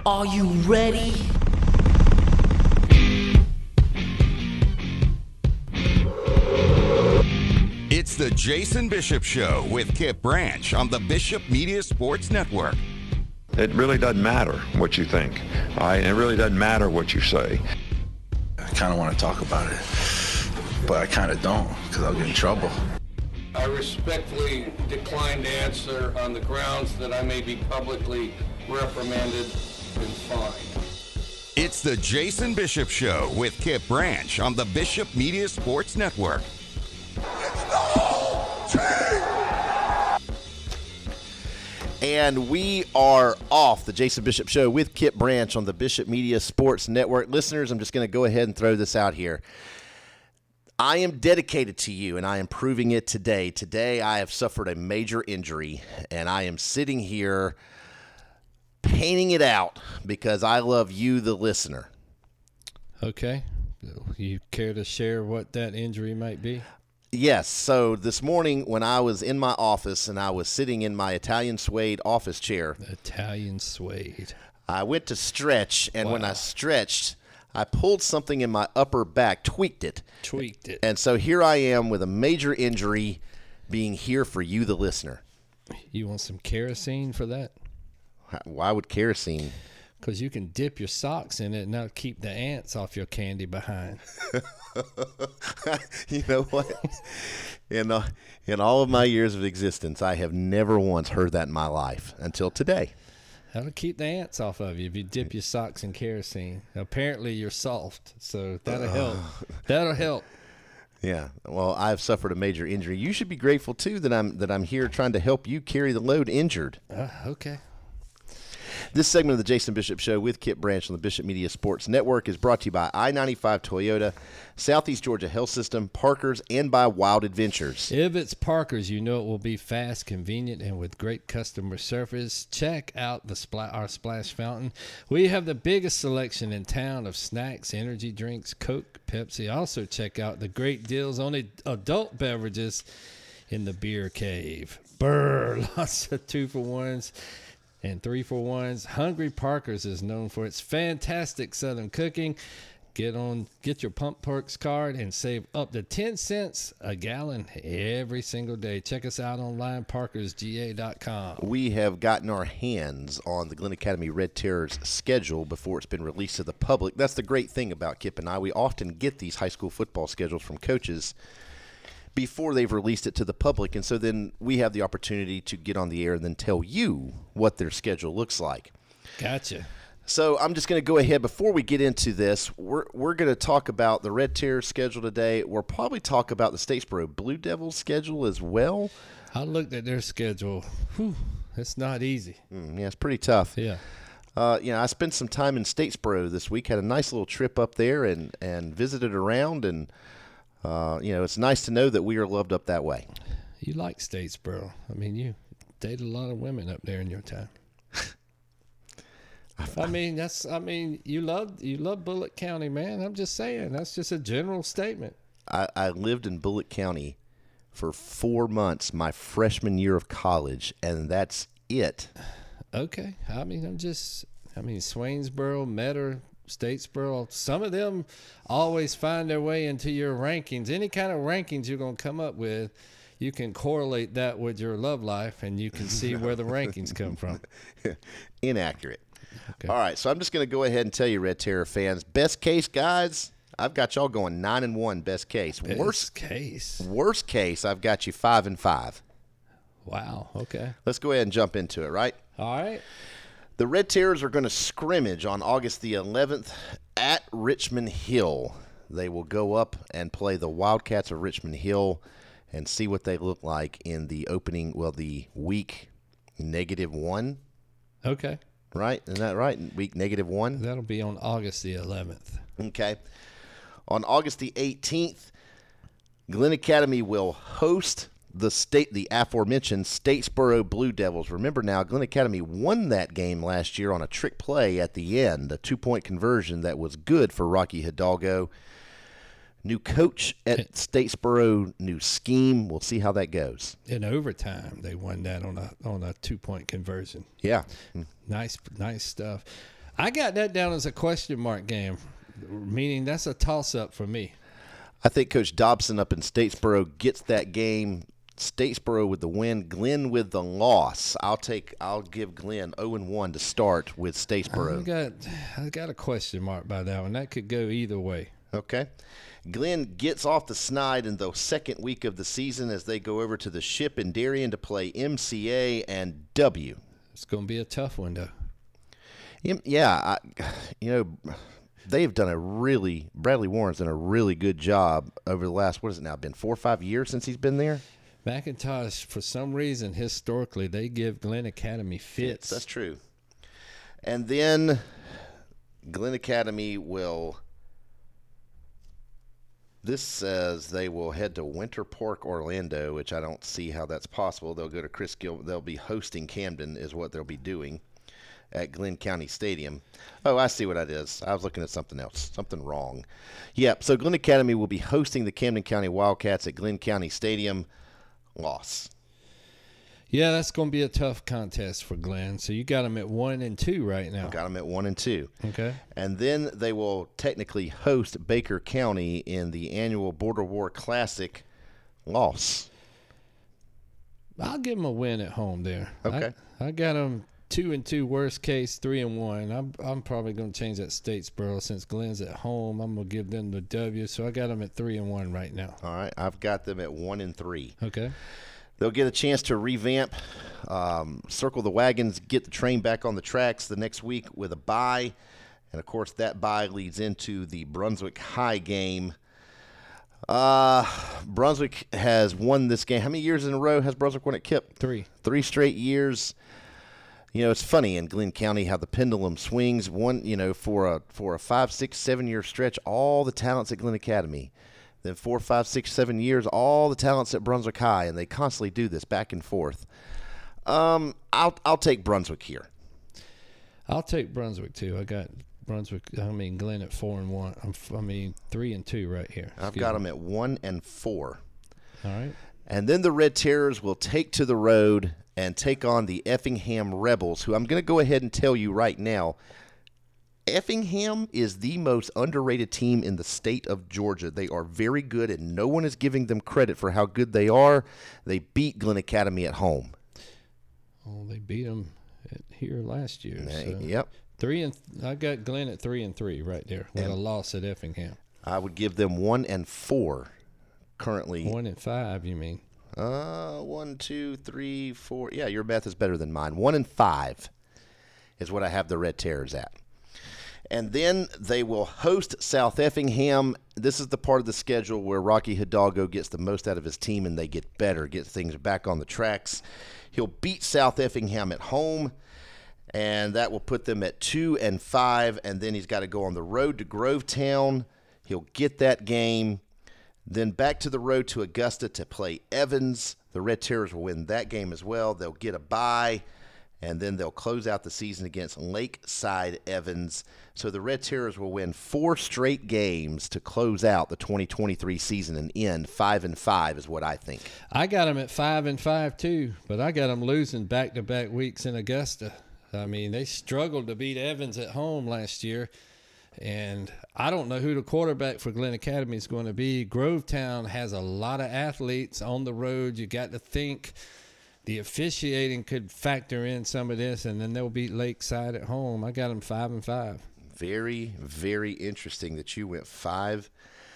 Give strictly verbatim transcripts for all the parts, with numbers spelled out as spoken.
Are you ready? It's the Jason Bishop Show with Kip Branch on the Bishop Media Sports Network. It really doesn't matter what you think. All right? It really doesn't matter what you say. I kind of want to talk about it, but I kind of don't because I'll get in trouble. I respectfully decline to answer on the grounds that I may be publicly reprimanded and fined. It's the Jason Bishop Show with Kip Branch on the Bishop Media Sports Network. And we are off the Jason Bishop Show with Kip Branch on the Bishop Media Sports Network. Listeners, I'm just going to go ahead and throw this out here. I am dedicated to you, and I am proving it today. Today, I have suffered a major injury, and I am sitting here painting it out because I love you, the listener. Okay. You care to share what that injury might be? Yes. So this morning when I was in my office and I was sitting in my Italian suede office chair. Italian suede. I went to stretch, and Wow. when I stretched, I pulled something in my upper back, tweaked it. Tweaked it. And so here I am with a major injury being here for you, the listener. You want some kerosene for that? Why would kerosene? Because you can dip your socks in it and that'll keep the ants off your candy behind. You know what? In, uh, in all of my years of existence, I have never once heard that in my life until today. That'll keep the ants off of you if you dip your socks in kerosene. Apparently you're soft, so that'll help. That'll help. Yeah. Well, I've suffered a major injury. You should be grateful too that I'm that I'm here trying to help you carry the load injured. Uh, okay. This segment of the Jason Bishop Show with Kip Branch on the Bishop Media Sports Network is brought to you by I ninety-five Toyota, Southeast Georgia Health System, Parker's, and by Wild Adventures. If it's Parker's, you know it will be fast, convenient, and with great customer service. Check out the spla- our Splash Fountain. We have the biggest selection in town of snacks, energy drinks, Coke, Pepsi. Also check out the great deals on ad- adult beverages in the Beer Cave. Brr, lots of two-for-ones. And three for ones. Hungry Parker's is known for its fantastic Southern cooking. Get on, get your Pump Perks card and save up to ten cents a gallon every single day. Check us out online, parkers g a dot com. We have gotten our hands on the Glen Academy Red Terrors schedule before it's been released to the public. That's the great thing about Kip and I. We often get these high school football schedules from coaches before they've released it to the public, and so then we have the opportunity to get on the air and then tell you what their schedule looks like. Gotcha. So I'm just going to go ahead. Before we get into this, we're we're going to talk about the Red Terrors schedule today. We'll probably talk about the Statesboro Blue Devils schedule as well. I looked at their schedule. Whew, it's not easy. Mm, yeah, it's pretty tough. Yeah. Uh, you know, I spent some time in Statesboro this week, had a nice little trip up there and, and visited around, and Uh, you know, it's nice to know that we are loved up that way. You like Statesboro. I mean, you dated a lot of women up there in your time. I mean, that's. I mean, you love you love Bullitt County, man. I'm just saying. That's just a general statement. I, I lived in Bullitt County for four months my freshman year of college, and that's it. Okay. I mean, I'm just. I mean, Swainsboro, Metter, Statesboro, some of them always find their way into your rankings. Any kind of rankings you're going to come up with, you can correlate that with your love life, and you can see where the rankings come from. Inaccurate. Okay. All right, so I'm just going to go ahead and tell you, Red Terror fans, best case, guys, I've got y'all going nine and one. Best case. Best worst case. Worst case, I've got you five and five. Wow. Okay. Let's go ahead and jump into it. Right. All right. The Red Terrors are going to scrimmage on August the eleventh at Richmond Hill. They will go up and play the Wildcats of Richmond Hill and see what they look like in the opening, well, the week negative one. Okay. Right? Isn't that right? Week negative one? That'll be on August the eleventh. Okay. On August the eighteenth, Glen Academy will host the state, the aforementioned Statesboro Blue Devils. Remember now, Glen Academy won that game last year on a trick play at the end, a two-point conversion that was good for Rocky Hidalgo. New coach at Statesboro, new scheme. We'll see how that goes. In overtime, they won that on a on a two-point conversion. Yeah. Nice, nice stuff. I got that down as a question mark game, meaning that's a toss-up for me. I think Coach Dobson up in Statesboro gets that game. Statesboro with the win, Glenn with the loss. I'll take. I'll give Glenn oh and one to start with Statesboro. I got, I got a question mark by that one. That could go either way. Okay. Glenn gets off the snide in the second week of the season as they go over to the Ship in Darien to play M C A and W. It's going to be a tough one, though. Yeah, I, you know, they've done a really – Bradley Warren's done a really good job over the last – what has it now been, four or five years since he's been there? McIntosh, for some reason, historically, they give Glenn Academy fits. That's true. And then Glenn Academy will – this says they will head to Winter Park, Orlando, which I don't see how that's possible. They'll go to Chris Gil. They'll be hosting Camden is what they'll be doing at Glenn County Stadium. Oh, I see what that is. I was looking at something else, something wrong. Yep, so Glenn Academy will be hosting the Camden County Wildcats at Glenn County Stadium. Loss. Yeah, that's going to be a tough contest for Glenn. So you got them at one and two right now. Got them at one and two. Okay. And then they will technically host Baker County in the annual Border War Classic. Loss. I'll give them a win at home there. Okay. I, I got them two and two, worst case three and one. I'm I'm probably going to change that Statesboro since Glenn's at home. I'm going to give them the W. So I got them at three and one right now. All right. I've got them at one and three. Okay. They'll get a chance to revamp, um, circle the wagons, get the train back on the tracks the next week with a bye. And, of course, that bye leads into the Brunswick High game. Uh, Brunswick has won this game. How many years in a row has Brunswick won at Kip? Three. Three straight years. You know, it's funny in Glenn County how the pendulum swings. One, you know, for a for a five, six, seven-year stretch, all the talents at Glenn Academy. Then four, five, six, seven years, all the talents at Brunswick High, and they constantly do this back and forth. Um, I'll I'll take Brunswick here. I'll take Brunswick too. I got Brunswick. I mean Glenn at four and one. I'm, I mean three and two right here. I've Excuse got me. them at one and four. All right. And then the Red Terrors will take to the road and take on the Effingham Rebels, who I'm going to go ahead and tell you right now. Effingham is the most underrated team in the state of Georgia. They are very good, and no one is giving them credit for how good they are. They beat Glenn Academy at home. Oh, they beat them at here last year. So. Yep. Three and I got Glenn at three and three right there with and a loss at Effingham. I would give them one and four currently. One and five, you mean? Uh, one, two, three, four. Yeah, your math is better than mine. One and five is what I have the Red Terrors at. And then they will host South Effingham. This is the part of the schedule where Rocky Hidalgo gets the most out of his team and they get better, get things back on the tracks. He'll beat South Effingham at home, and that will put them at two and five. And then he's got to go on the road to Grovetown. He'll get that game. Then back to the road to Augusta to play Evans. The Red Terrors will win that game as well. They'll get a bye. And then they'll close out the season against Lakeside Evans. So the Red Terrors will win four straight games to close out the twenty twenty-three season and end five and five is what I think. I got them at five and five too, but I got them losing back-to-back weeks in Augusta. I mean, they struggled to beat Evans at home last year, and I don't know who the quarterback for Glenn Academy is going to be. Grovetown has a lot of athletes on the road. You got to think the officiating could factor in some of this, and then they'll beat Lakeside at home. I got them five and five. Very, very interesting that you went five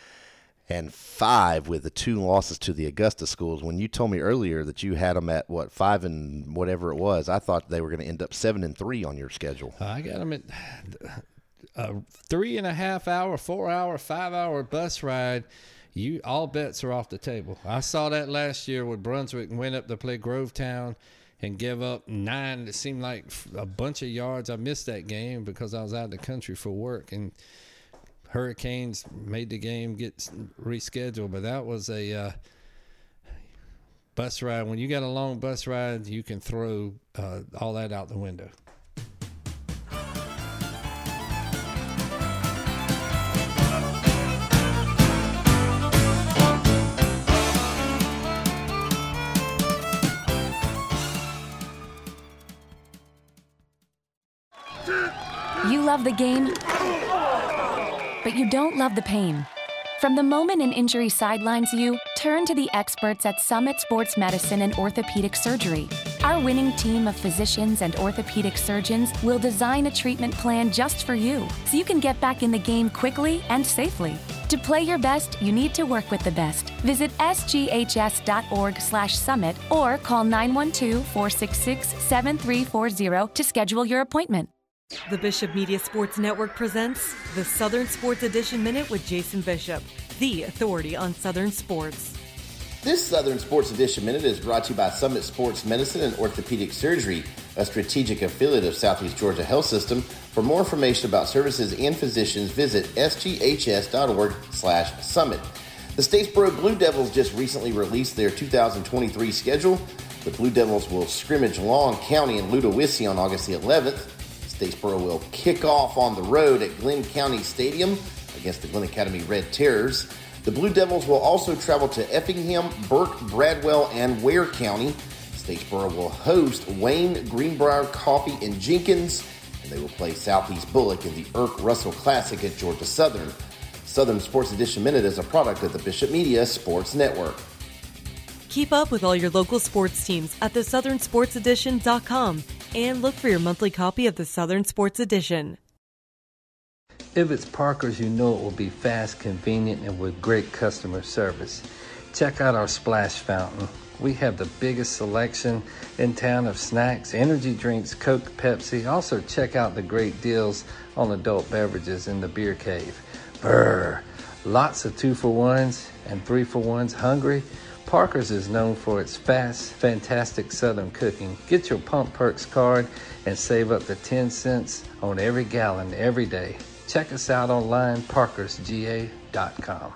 and five with the two losses to the Augusta schools. When you told me earlier that you had them at what five and whatever it was, I thought they were going to end up seven and three on your schedule. I got them at a three and a half hour, four hour, five hour bus ride. You all bets are off the table. I saw that last year with Brunswick and went up to play Grovetown and give up nine. It seemed like a bunch of yards. I missed that game because I was out of the country for work, and Hurricanes made the game get rescheduled. But that was a uh, bus ride. When you got a long bus ride, you can throw uh, all that out the window. You love the game, but you don't love the pain. From the moment an injury sidelines you, turn to the experts at Summit Sports Medicine and Orthopedic Surgery. Our winning team of physicians and orthopedic surgeons will design a treatment plan just for you, so you can get back in the game quickly and safely. To play your best, you need to work with the best. Visit s g h s dot org slash summit or call nine one two, four six six, seven three four zero to schedule your appointment. The Bishop Media Sports Network presents the Southern Sports Edition Minute with Jason Bishop, the authority on Southern sports. This Southern Sports Edition Minute is brought to you by Summit Sports Medicine and Orthopedic Surgery, a strategic affiliate of Southeast Georgia Health System. For more information about services and physicians, visit s g h s dot org slash summit. The Statesboro Blue Devils just recently released their two thousand twenty-three schedule. The Blue Devils will scrimmage Long County and Ludowici on August the eleventh. Statesboro will kick off on the road at Glenn County Stadium against the Glenn Academy Red Terrors. The Blue Devils will also travel to Effingham, Burke, Bradwell, and Ware County. Statesboro will host Wayne, Greenbrier, Coffee, and Jenkins, and they will play Southeast Bullock in the Irk Russell Classic at Georgia Southern. Southern Sports Edition Minute is a product of the Bishop Media Sports Network. Keep up with all your local sports teams at the southern sports edition dot com and look for your monthly copy of the Southern Sports Edition. If it's Parker's, you know it will be fast, convenient, and with great customer service. Check out our splash fountain. We have the biggest selection in town of snacks, energy drinks, Coke, Pepsi. Also check out the great deals on adult beverages in the beer cave. Brr! Lots of two-for-ones and three-for-ones. Hungry? Parker's is known for its fast, fantastic Southern cooking. Get your Pump Perks card and save up to ten cents on every gallon every day. Check us out online, parkers g a dot com.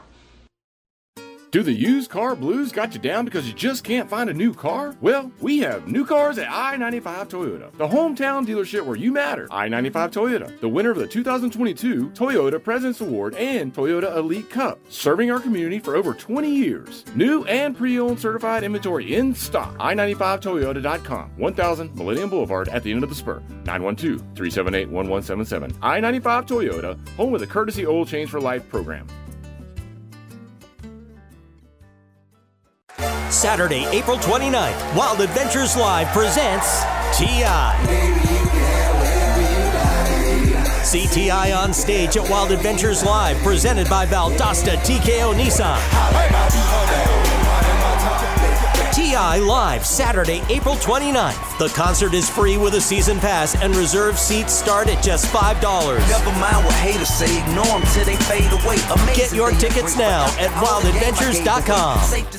Do the used car blues got you down because you just can't find a new car? Well, we have new cars at I ninety-five Toyota, the hometown dealership where you matter. I ninety-five Toyota, the winner of the two thousand twenty-two Toyota President's Award and Toyota Elite Cup, serving our community for over twenty years. New and pre-owned certified inventory in stock. i ninety-five toyota dot com, one thousand Millennium Boulevard at the end of the spur. nine one two, three seven eight, one one seven seven. I ninety-five Toyota, home with a courtesy oil change for life program. Saturday, April twenty-ninth, Wild Adventures Live presents T I See T I on stage at Wild Adventures Live, presented by Valdosta T K O Nissan. T I Live, Saturday, April twenty-ninth. The concert is free with a season pass, and reserved seats start at just five dollars. Never mind what haters say, ignore them till they fade away. Amazing. Get your tickets now at wild adventures dot com.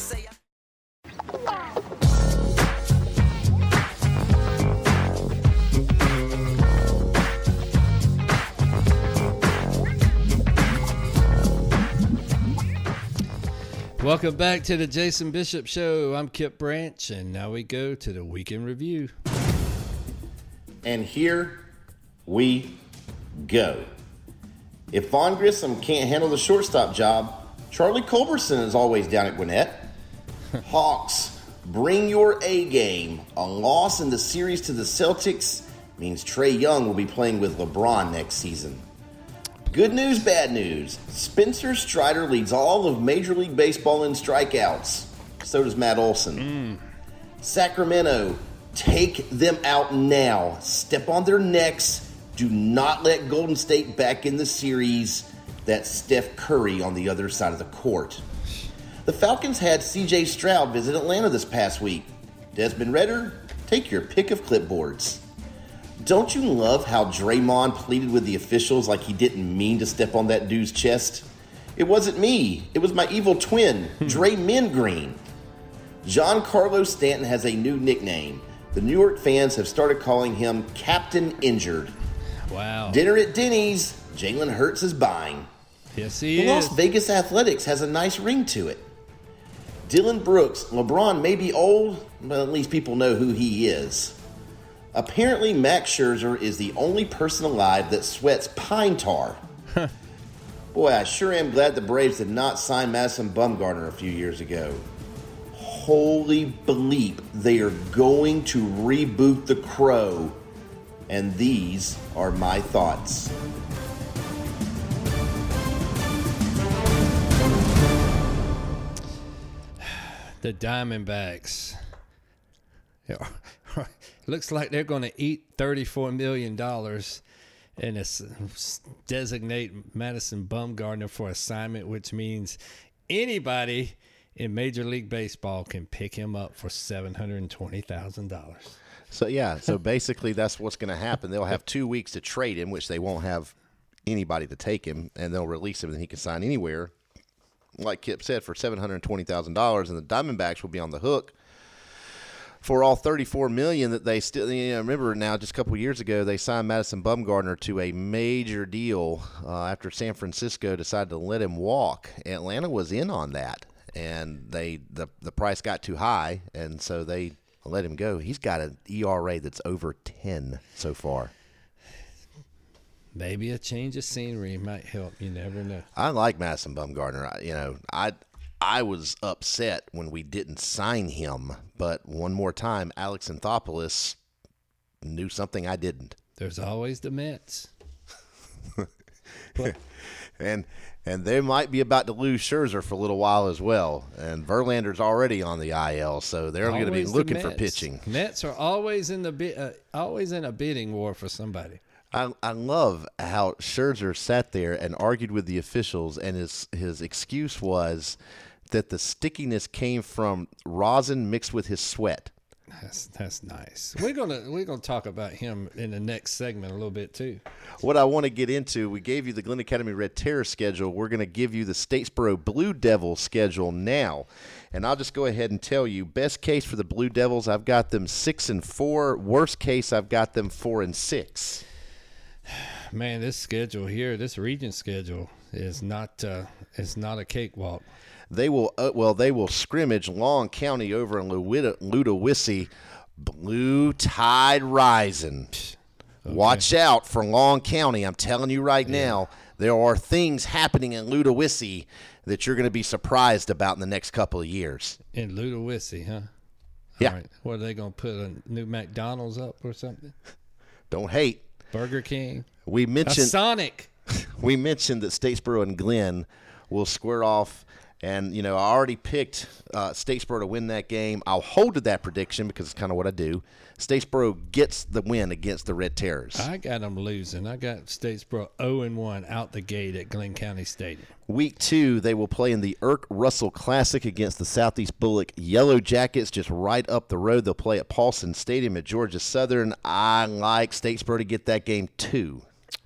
Welcome back to the Jason Bishop Show. I'm Kip Branch, and now we go to the Weekend Review. And here we go. If Vaughn Grissom can't handle the shortstop job, Charlie Culberson is always down at Gwinnett. Hawks, bring your A game. A loss in the series to the Celtics means Trae Young will be playing with LeBron next season. Good news, bad news. Spencer Strider leads all of Major League Baseball in strikeouts. So does Matt Olson. Mm. Sacramento, take them out now. Step on their necks. Do not let Golden State back in the series. That's Steph Curry on the other side of the court. The Falcons had C J Stroud visit Atlanta this past week. Desmond Ritter, take your pick of clipboards. Don't you love how Draymond pleaded with the officials like he didn't mean to step on that dude's chest? It wasn't me. It was my evil twin, Draymond Green. Giancarlo Stanton has a new nickname. The New York fans have started calling him Captain Injured. Wow. Dinner at Denny's, Jalen Hurts is buying. Yes, he the is. Las Vegas Athletics has a nice ring to it. Dylan Brooks, LeBron may be old, but at least people know who he is. Apparently, Max Scherzer is the only person alive that sweats pine tar. Boy, I sure am glad the Braves did not sign Madison Bumgarner a few years ago. Holy bleep, they are going to reboot The Crow. and these are my thoughts. The Diamondbacks. Looks like they're going to eat thirty-four million dollars and it's designate Madison Bumgarner for assignment, which means anybody in Major League Baseball can pick him up for seven hundred twenty thousand dollars. So, yeah, so basically that's what's going to happen. They'll have two weeks to trade him, which they won't have anybody to take him, and they'll release him and he can sign anywhere, like Kip said, for seven hundred twenty thousand dollars, and the Diamondbacks will be on the hook for all thirty-four million dollars that they still, you know, remember now just a couple of years ago they signed Madison Bumgarner to a major deal uh, after San Francisco decided to let him walk. Atlanta was in on that, and they the the price got too high, and so they let him go. He's got an E R A that's over ten so far. Maybe a change of scenery might help. You never know. I like Madison Bumgarner. I, you know, I I was upset when we didn't sign him, but one more time, Alex Anthopoulos knew something I didn't. There's always the Mets. and and they might be about to lose Scherzer for a little while as well. And Verlander's already on the I L, so they're going to be looking for pitching. Mets are always in the uh, always in a bidding war for somebody. I, I love how Scherzer sat there and argued with the officials, and his his excuse was that the stickiness came from rosin mixed with his sweat. That's that's nice. We're gonna we're gonna talk about him in the next segment a little bit too. What I want to get into, we gave you the Glen Academy Red Terror schedule. We're going to give you the Statesboro Blue Devils schedule now, and I'll just go ahead and tell you. Best case for the Blue Devils, I've got them six and four. Worst case, I've got them four and six. Man, this schedule here, this region schedule is not uh, is not a cakewalk. They will uh, well, they will scrimmage Long County over in Luda- Ludowici. Blue Tide rising. Okay. Watch out for Long County. I'm telling you right yeah. now, there are things happening in Ludowici that you're going to be surprised about in the next couple of years. In Ludowici, huh? Yeah. All right. What, are they going to put a new McDonald's up or something? Don't hate. Burger King. We mentioned a Sonic. We mentioned that Statesboro and Glen will square off. And, you know, I already picked uh, Statesboro to win that game. I'll hold to that prediction because it's kind of what I do. Statesboro gets the win against the Red Terrors. I got them losing. I got Statesboro oh and one out the gate at Glen County Stadium. Week two, they will play in the Irk Russell Classic against the Southeast Bullock Yellow Jackets just right up the road. They'll play at Paulson Stadium at Georgia Southern. I like Statesboro to get that game too.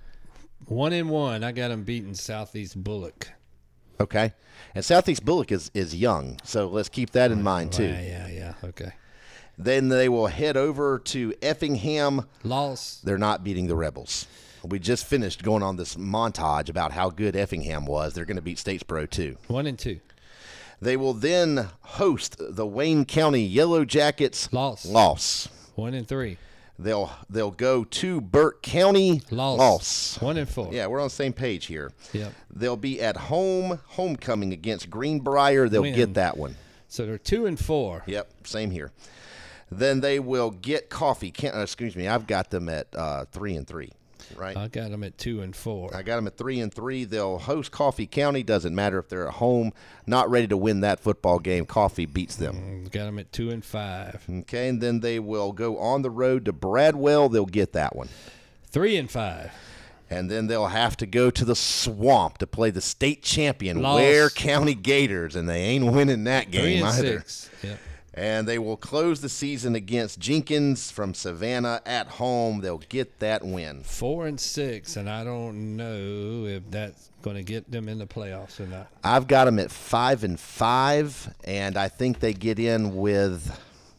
One and one. I got them beating Southeast Bullock. Okay. And Southeast Bullock is, is young, so let's keep that in mind, too. Yeah, yeah, yeah. Okay. Then they will head over to Effingham. Loss. They're not beating the Rebels. We just finished going on this montage about how good Effingham was. They're going to beat Statesboro, too. One and two. They will then host the Wayne County Yellow Jackets. Loss. Loss. One and three. They'll they'll go to Burke County. Loss. Loss. One and four. Yeah, we're on the same page here. Yep. They'll be at home, homecoming against Greenbrier. They'll Win. get that one. So they're two and four. Yep, same here. Then they will get Coffee. Can't, uh, excuse me, I've got them at uh, three and three. Right. I got them at two and four. I got them at three and three. They'll host Coffee County. Doesn't matter if they're at home. Not ready to win that football game. Coffee beats them. Mm, got them at two and five. Okay, and then they will go on the road to Bradwell. They'll get that one. Three and five. And then they'll have to go to the Swamp to play the state champion Loss. Ware County Gators, and they ain't winning that game Three and either. Six. Yep. And they will close the season against Jenkins from Savannah at home. They'll get that win. Four and six, and I don't know if that's going to get them in the playoffs or not. I've got them at five and five, and I think they get in with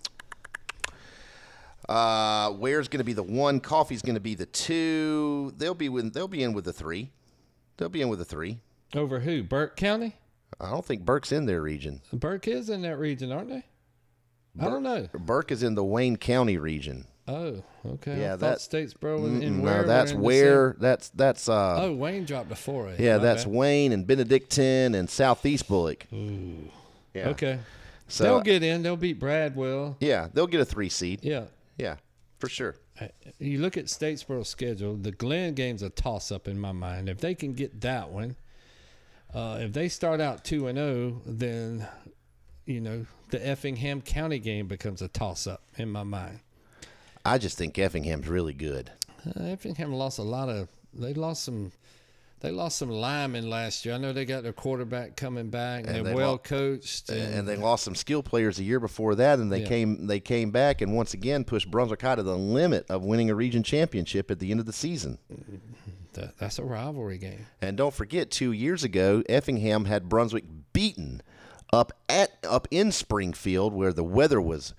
uh, Ware's going to be the one, Coffee's going to be the two. They'll be with, they'll be in with the three. They'll be in with the three. Over who? Burke County? I don't think Burke's in their region. Burke is in that region, aren't they? I don't know. Burke is in the Wayne County region. Oh, okay. Yeah, I that's Statesboro was in no, Ware. that's where. That's that's. Uh, oh, Wayne dropped to four A. Yeah, My that's bad. Wayne and Benedictine and Southeast Bullock. Ooh. Yeah. Okay. So they'll get in. They'll beat Bradwell. Yeah, they'll get a three seed. Yeah. Yeah. For sure. You look at Statesboro's schedule, the Glenn game's a toss-up in my mind. If they can get that one, uh, if they start out two and oh, then, you know, the Effingham County game becomes a toss-up in my mind. I just think Effingham's really good. Uh, Effingham lost a lot of – they lost some – They lost some linemen last year. I know they got their quarterback coming back, and, and they're they well lo- coached. And, and they lost some skill players a year before that, and they yeah. came they came back and once again pushed Brunswick High to the limit of winning a region championship at the end of the season. That, that's a rivalry game. And don't forget, two years ago, Effingham had Brunswick beaten up at up in Springfield, where the weather was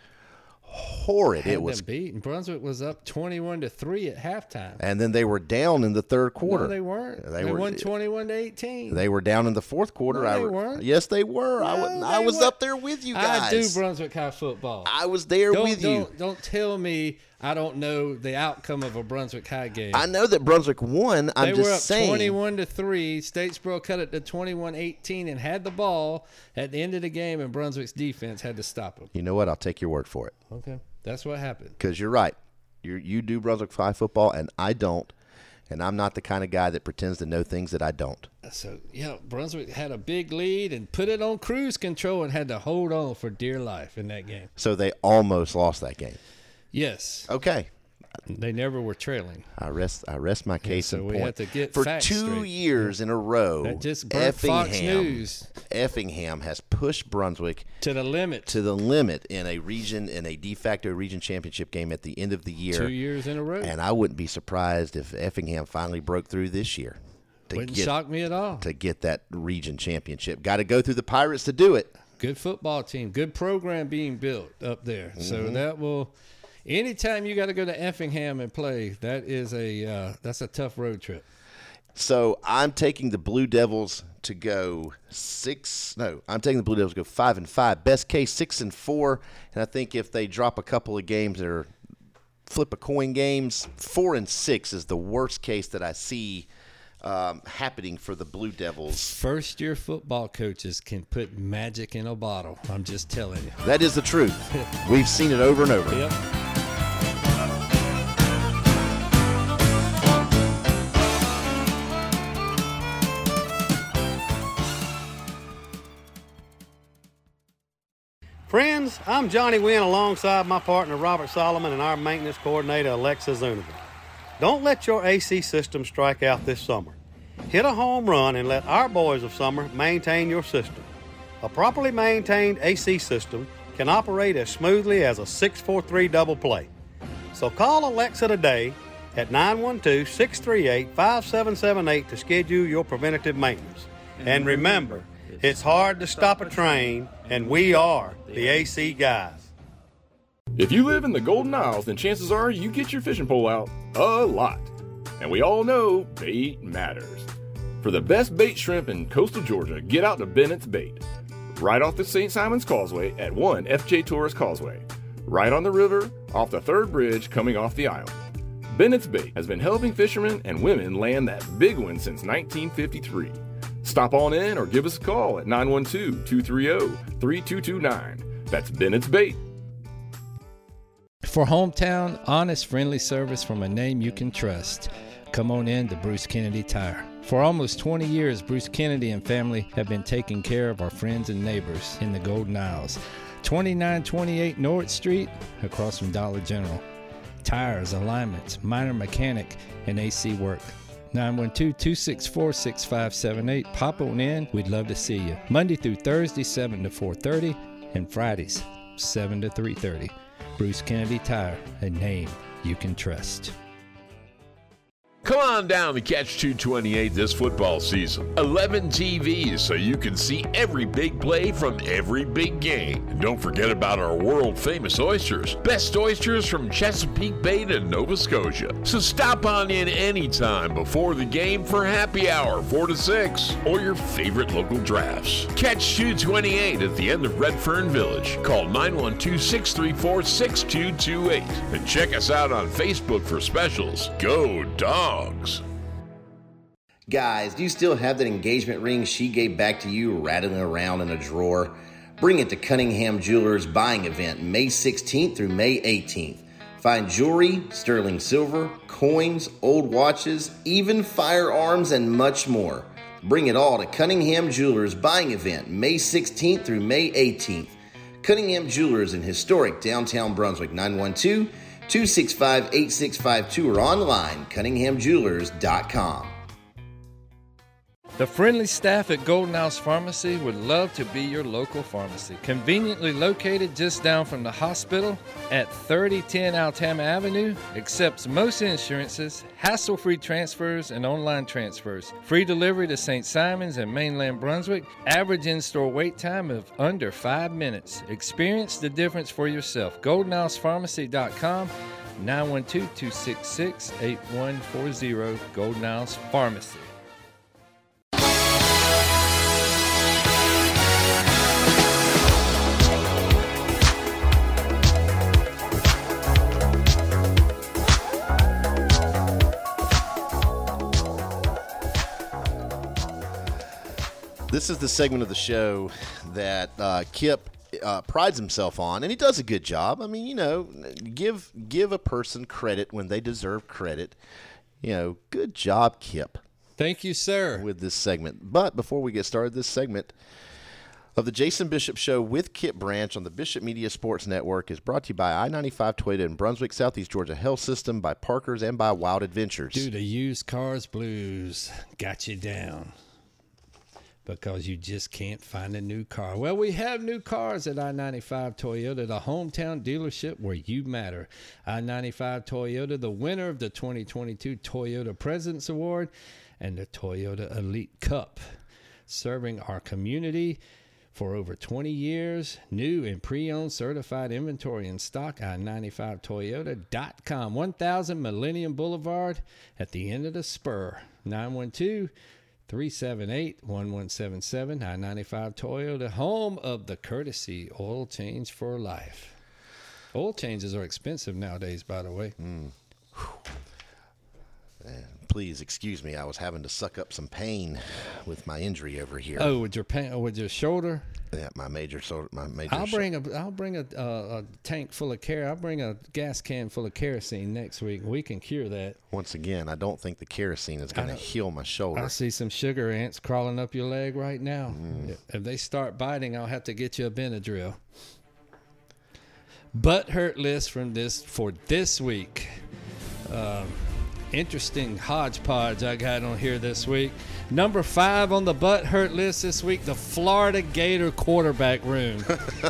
horrid. Had it was them beaten. Brunswick was up twenty-one to three at halftime, and then they were down in the third quarter. No, they weren't. They, they were, won twenty-one to eighteen. They were down in the fourth quarter. No, I, they weren't. Yes, they were. No, I, they I was weren't. up there with you guys. I do Brunswick High football. I was there don't, with you. Don't, don't tell me I don't know the outcome of a Brunswick High game. I know that Brunswick won. I'm they just were up saying. twenty-one to three. Statesboro cut it to twenty-one eighteen and had the ball at the end of the game, and Brunswick's defense had to stop them. You know what? I'll take your word for it. Okay. That's what happened. Because you're right. You you do Brunswick High football, and I don't. And I'm not the kind of guy that pretends to know things that I don't. So, yeah, Brunswick had a big lead and put it on cruise control and had to hold on for dear life in that game. So they almost lost that game. Yes. Okay. They never were trailing. I rest I rest my case yeah, so in we point. Have to get For facts two straight. years in a row, that just burnt Fox News. Effingham has pushed Brunswick to the limit. To the limit in a region in a de facto region championship game at the end of the year. Two years in a row. And I wouldn't be surprised if Effingham finally broke through this year. To Wouldn't get, shock me at all. To get that region championship. Got to go through the Pirates to do it. Good football team. Good program being built up there. Mm-hmm. So that will – anytime you got to go to Effingham and play, that is a uh, that's a tough road trip. So I'm taking the Blue Devils to go six. No, I'm taking the Blue Devils to go five and five. Best case six and four. And I think if they drop a couple of games that are flip a coin games, four and six is the worst case that I see um, happening for the Blue Devils. First year football coaches can put magic in a bottle. I'm just telling you. That is the truth. We've seen it over and over. Yep. Friends, I'm Johnny Wynn alongside my partner Robert Solomon and our maintenance coordinator Alexa Zuniga. Don't let your A C system strike out this summer. Hit a home run and let our boys of summer maintain your system. A properly maintained A C system can operate as smoothly as a six four three double play. So call Alexa today at nine one two, six three eight, five seven seven eight to schedule your preventative maintenance. And remember, it's hard to stop a train, and we are the A C guys. If you live in the Golden Isles, then chances are you get your fishing pole out a lot. And we all know bait matters. For the best bait shrimp in coastal Georgia, get out to Bennett's Bait. Right off the Saint Simon's Causeway at one F J Torres Causeway. Right on the river, off the third bridge coming off the island. Bennett's Bait has been helping fishermen and women land that big one since nineteen fifty-three. Stop on in or give us a call at nine one two, two three zero, three two two nine. That's Bennett's Bait. For hometown, honest, friendly service from a name you can trust, come on in to Bruce Kennedy Tire. For almost twenty years, Bruce Kennedy and family have been taking care of our friends and neighbors in the Golden Isles. twenty-nine twenty-eight North Street, across from Dollar General. Tires, alignments, minor mechanic, and A C work. nine one two, two six four, six five seven eight. Pop on in. We'd love to see you. Monday through Thursday, seven to four thirty, and Fridays, seven to three thirty. Bruce Kennedy Tire, a name you can trust. Come on down to Catch two twenty-eight this football season. eleven T Vs so you can see every big play from every big game. And don't forget about our world-famous oysters. Best oysters from Chesapeake Bay to Nova Scotia. So stop on in anytime before the game for happy hour, four to six, or your favorite local drafts. Catch two twenty-eight at the end of Redfern Village. Call nine one two, six three four, six two two eight. And check us out on Facebook for specials. Go Dogs! Guys, do you still have that engagement ring she gave back to you rattling around in a drawer? Bring it to Cunningham Jewelers Buying Event May sixteenth through May eighteenth. Find jewelry, sterling silver, coins, old watches, even firearms, and much more. Bring it all to Cunningham Jewelers buying event May sixteenth through May eighteenth. Cunningham Jewelers in historic downtown Brunswick, nine one two, two six five, eight six five two or online, cunningham jewelers dot com. The friendly staff at Golden House Pharmacy would love to be your local pharmacy. Conveniently located just down from the hospital at thirty ten Altama Avenue, accepts most insurances, hassle-free transfers, and online transfers. Free delivery to Saint Simons and mainland Brunswick. Average in-store wait time of under five minutes. Experience the difference for yourself. golden house pharmacy dot com, nine one two, two six six, eight one four zero, Golden House Pharmacy. This is the segment of the show that uh, Kip uh, prides himself on, and he does a good job. I mean, you know, give give a person credit when they deserve credit. You know, good job, Kip. Thank you, sir. With this segment. But before we get started, this segment of the Jason Bishop Show with Kip Branch on the Bishop Media Sports Network is brought to you by I ninety-five Toyota in Brunswick, Southeast Georgia Health System, by Parker's, and by Wild Adventures. Dude, the used cars blues got you down because you just can't find a new car. Well, we have new cars at I ninety-five Toyota, the hometown dealership where you matter. I ninety-five Toyota, the winner of the twenty twenty-two Toyota President's Award and the Toyota Elite Cup, serving our community for over twenty years. New and pre-owned certified inventory in stock, I ninety-five Toyota dot com. one thousand Millennium Boulevard at the end of the spur. nine one two, three seven eight, one one seven seven. I ninety-five Toyota, home of the courtesy oil change for life. Oil changes are expensive nowadays, by the way. Mm. Please excuse me. I was having to suck up some pain with my injury over here. Oh, with your pain, oh, with your shoulder? Yeah, my major shoulder. My major. I'll bring a. I'll bring a, uh, a tank full of ker. I'll bring a gas can full of kerosene next week. We can cure that. Once again, I don't think the kerosene is going to heal my shoulder. I see some sugar ants crawling up your leg right now. Mm. If they start biting, I'll have to get you a Benadryl. Butt hurt list from this for this week. Um, Interesting hodgepodge I got on here this week. Number five on the butt hurt list this week, the Florida Gator quarterback room.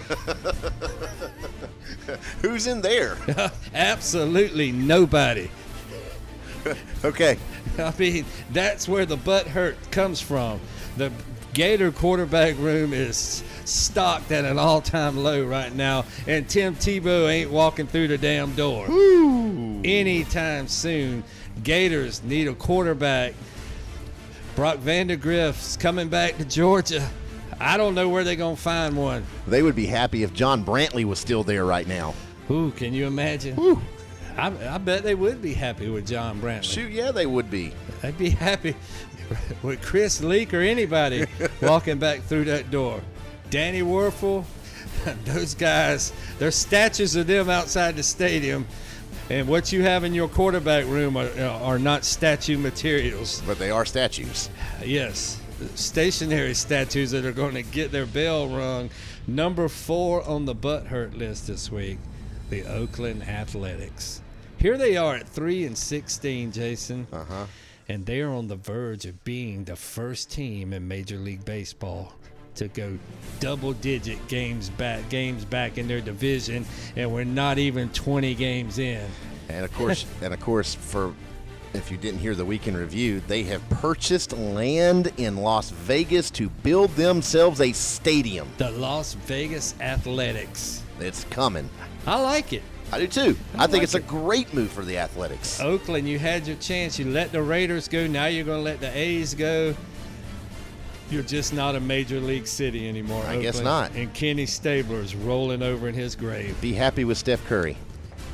Who's in there? Absolutely nobody. Okay. I mean, that's where the butt hurt comes from. The Gator quarterback room is stocked at an all-time low right now, and Tim Tebow ain't walking through the damn door Woo. anytime soon. Gators need a quarterback. Brock Vandagriff's coming back to Georgia. I don't know where they're going to find one. They would be happy if John Brantley was still there right now. Ooh, can you imagine? Ooh. I, I bet they would be happy with John Brantley. Shoot, yeah, they would be. They'd be happy with Chris Leak or anybody walking back through that door. Danny Werfel, those guys, there's statues of them outside the stadium. And what you have in your quarterback room are, are not statue materials. But they are statues. Yes. Stationary statues that are going to get their bell rung. Number four on the butt hurt list this week, the Oakland Athletics. Here they are at three and sixteen, Jason. Uh-huh. And they are on the verge of being the first team in Major League Baseball to go double-digit games back, games back in their division, and we're not even twenty games in. And of course, and of course, for if you didn't hear the weekend review, they have purchased land in Las Vegas to build themselves a stadium. The Las Vegas Athletics. It's coming. I like it. I do too. I, I think like it's it. a great move for the Athletics. Oakland, you had your chance. You let the Raiders go. Now you're going to let the A's go. You're just not a major league city anymore. I Oakland. guess not. And Kenny Stabler's rolling over in his grave. Be happy with Steph Curry.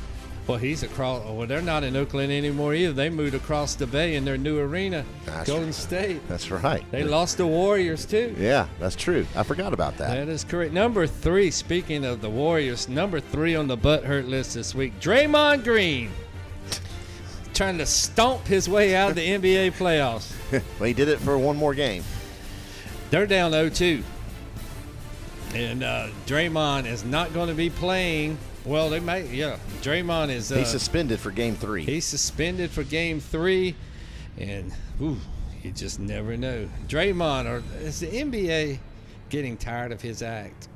Well, he's across. Well, they're not in Oakland anymore either. They moved across the bay in their new arena, that's Golden right. State. That's right. They lost the Warriors too. Yeah, that's true. I forgot about that. That is correct. Number three, speaking of the Warriors, number three on the butthurt list this week, Draymond Green. Trying to stomp his way out of the N B A playoffs. Well, he did it for one more game. They're down oh two. And uh, Draymond is not going to be playing. Well, they might, yeah. Draymond is. Uh, he's suspended for game three. He's suspended for game three. And, ooh, you just never know. Draymond, or is the N B A getting tired of his act?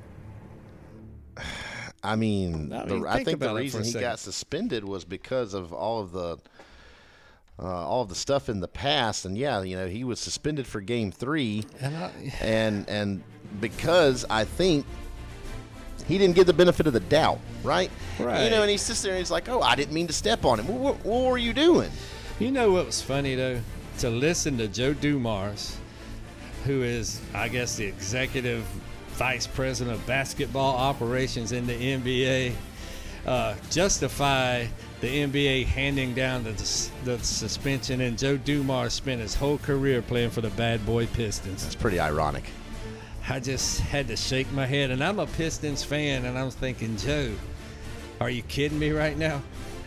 I mean, I, the, mean, I think the about it reason for a he second. got suspended was because of all of the uh, all of the stuff in the past. And yeah, you know, he was suspended for game three, And I, and and because I think he didn't give the benefit of the doubt, right? Right. You know, and he sits there and he's like, "Oh, I didn't mean to step on him." Well, what, what were you doing? You know what was funny, though? To listen to Joe Dumars, who is, I guess, the executive vice president of basketball operations in the N B A, uh, justify the N B A handing down the, the suspension, and Joe Dumars spent his whole career playing for the Bad Boy Pistons. It's pretty ironic. I just had to shake my head, and I'm a Pistons fan, and I'm thinking, Joe, are you kidding me right now?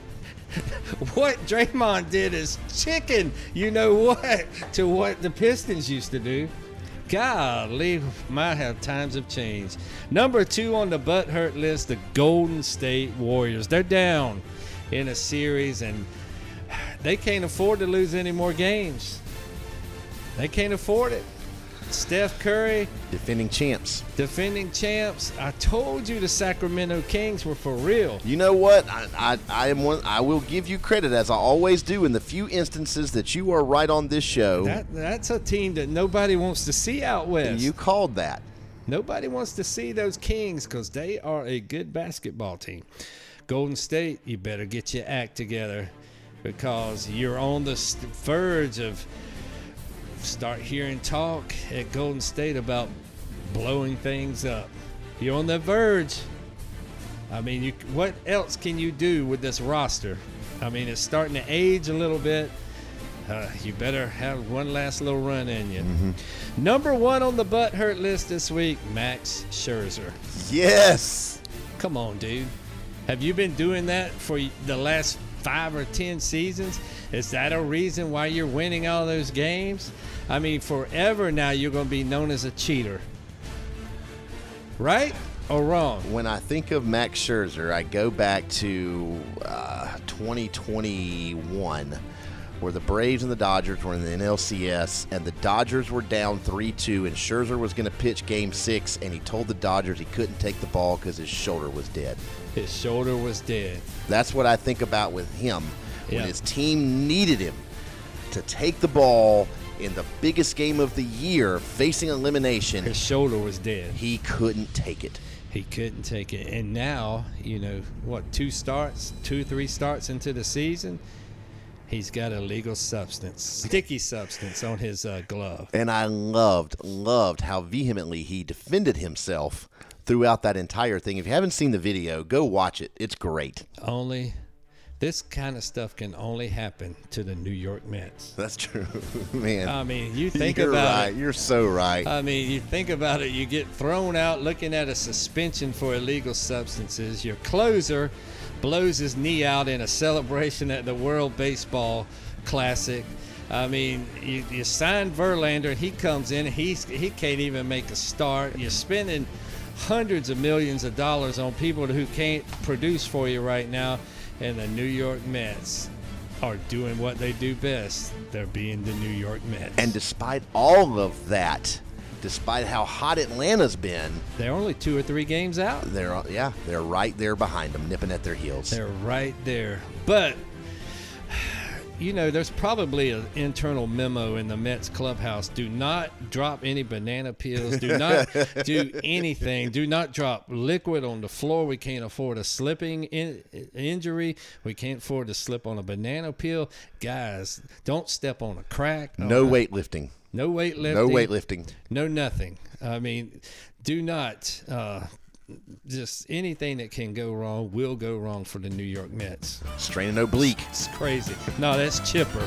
What Draymond did is chicken, you know what, to what the Pistons used to do. Golly, my have times have changed. Number two on the butthurt list, the Golden State Warriors. They're down in a series, and they can't afford to lose any more games. They can't afford it. Steph Curry, defending champs. Defending champs. I told you the Sacramento Kings were for real. You know what? I, I, I am one. I will give you credit, as I always do, in the few instances that you are right on this show. That, that's a team that nobody wants to see out west. You called that. Nobody wants to see those Kings because they are a good basketball team. Golden State, you better get your act together because you're on the verge of start hearing talk at Golden State about blowing things up. You're on the verge. I mean, you, what else can you do with this roster? I mean, it's starting to age a little bit. Uh, you better have one last little run in you. Mm-hmm. Number one on the butthurt list this week, Max Scherzer. Yes. Come on, dude. Have you been doing that for the last five or ten seasons? Is that a reason why you're winning all those games? I mean, forever now you're going to be known as a cheater. Right or wrong? When I think of Max Scherzer, I go back to uh, twenty twenty-one, where the Braves and the Dodgers were in the N L C S, and the Dodgers were down three two, and Scherzer was going to pitch game six, and he told the Dodgers he couldn't take the ball because his shoulder was dead. His shoulder was dead. That's what I think about with him. When Yeah. his team needed him to take the ball in the biggest game of the year, facing elimination, His shoulder was dead. he couldn't take it. He couldn't take it. And now, you know, what, two starts, two, three starts into the season, he's got illegal substance, sticky substance on his uh, glove. And I loved, loved how vehemently he defended himself throughout that entire thing. If you haven't seen the video, go watch it. It's great. Only, this kind of stuff can only happen to the New York Mets. That's true, man. I mean, you think You're about right. it. You're so right. I mean, you think about it, you get thrown out looking at a suspension for illegal substances. Your closer blows his knee out in a celebration at the World Baseball Classic. I mean, you, you sign Verlander, and he comes in, and he's, he can't even make a start. You're spending hundreds of millions of dollars on people who can't produce for you right now, and the New York Mets are doing what they do best. They're being the New York Mets. And despite all of that, despite how hot Atlanta's been, they're only two or three games out. They're yeah, they're right there behind them, nipping at their heels. They're right there. But you know, there's probably an internal memo in the Mets clubhouse. Do not drop any banana peels. Do not do anything. Do not drop liquid on the floor. We can't afford a slipping in, injury. We can't afford to slip on a banana peel. Guys, don't step on a crack. No uh, weightlifting. No weightlifting. No weightlifting. No nothing. I mean, do not uh, just anything that can go wrong will go wrong for the New York Mets. Strain an oblique. It's crazy. No, that's Chipper.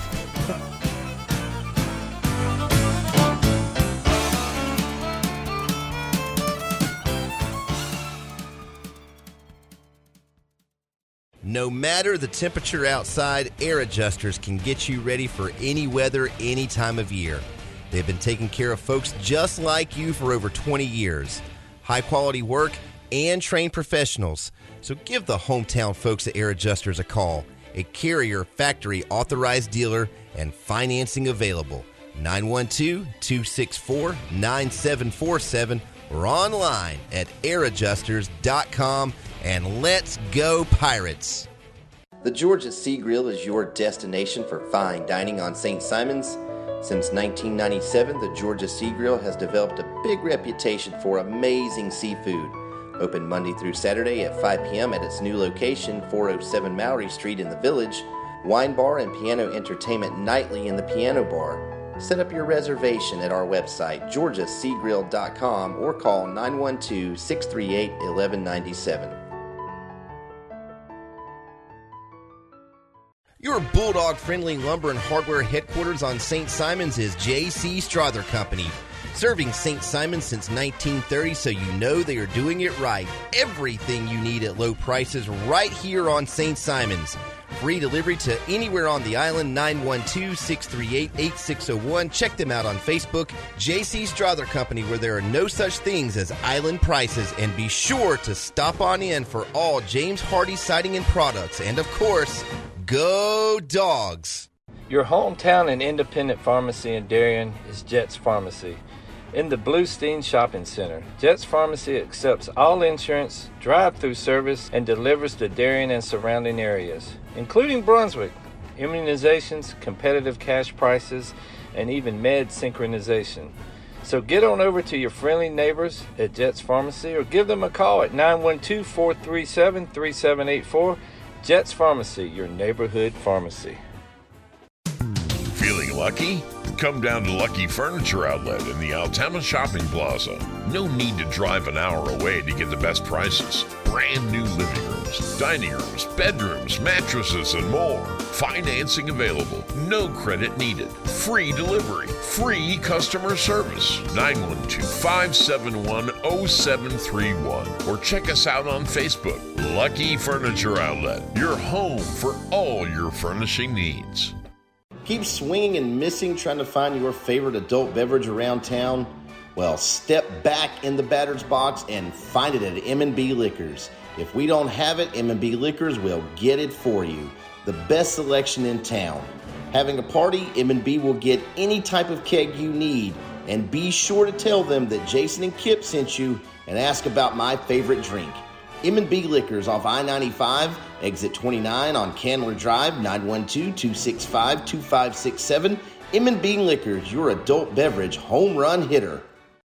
No matter the temperature outside, Air Adjusters can get you ready for any weather, any time of year. They've been taking care of folks just like you for over twenty years. High quality work and trained professionals. So give the hometown folks at Air Adjusters a call. A Carrier factory authorized dealer and financing available. nine one two, two six four, nine seven four seven or online at air adjusters dot com. And let's go Pirates! The Georgia Sea Grill is your destination for fine dining on Saint Simons. Since nineteen ninety-seven, the Georgia Sea Grill has developed a big reputation for amazing seafood. Open Monday through Saturday at five p.m. at its new location, four oh seven Mowry Street in the Village. Wine bar and piano entertainment nightly in the piano bar. Set up your reservation at our website, georgia sea grill dot com, or call nine one two, six three eight, one one nine seven. Your Bulldog-friendly lumber and hardware headquarters on Saint Simons is J C Strother Company. Serving Saint Simons since nineteen thirty, so you know they are doing it right. Everything you need at low prices right here on Saint Simons. Free delivery to anywhere on the island, nine one two, six three eight, eight six zero one. Check them out on Facebook, J C Strother Company, where there are no such things as island prices. And be sure to stop on in for all James Hardy siding and products. And, of course, go Dogs! Your hometown and independent pharmacy in Darien is Jets Pharmacy. In the Bluestein Shopping Center, Jets Pharmacy accepts all insurance, drive-through service, and delivers to Darien and surrounding areas, including Brunswick, immunizations, competitive cash prices, and even med synchronization. So get on over to your friendly neighbors at Jets Pharmacy or give them a call at nine one two, four three seven, three seven eight four. Jets Pharmacy, your neighborhood pharmacy. Feeling lucky? Come down to Lucky Furniture Outlet in the Altama Shopping Plaza. No need to drive an hour away to get the best prices. Brand new living rooms, dining rooms, bedrooms, mattresses, and more. Financing available. No credit needed. Free delivery. Free customer service. nine one two, five seven one, zero seven three one. Or check us out on Facebook. Lucky Furniture Outlet. Your home for all your furnishing needs. Keep swinging and missing trying to find your favorite adult beverage around town? Well, step back in the batter's box and find it at M and B Liquors. If we don't have it, M and B Liquors will get it for you. The best selection in town. Having a party, M and B will get any type of keg you need. And be sure to tell them that Jason and Kip sent you and ask about my favorite drink. M and B Liquors off I ninety-five, exit twenty-nine on Candler Drive, nine one two, two six five, two five six seven. M and B Liquors, your adult beverage home run hitter.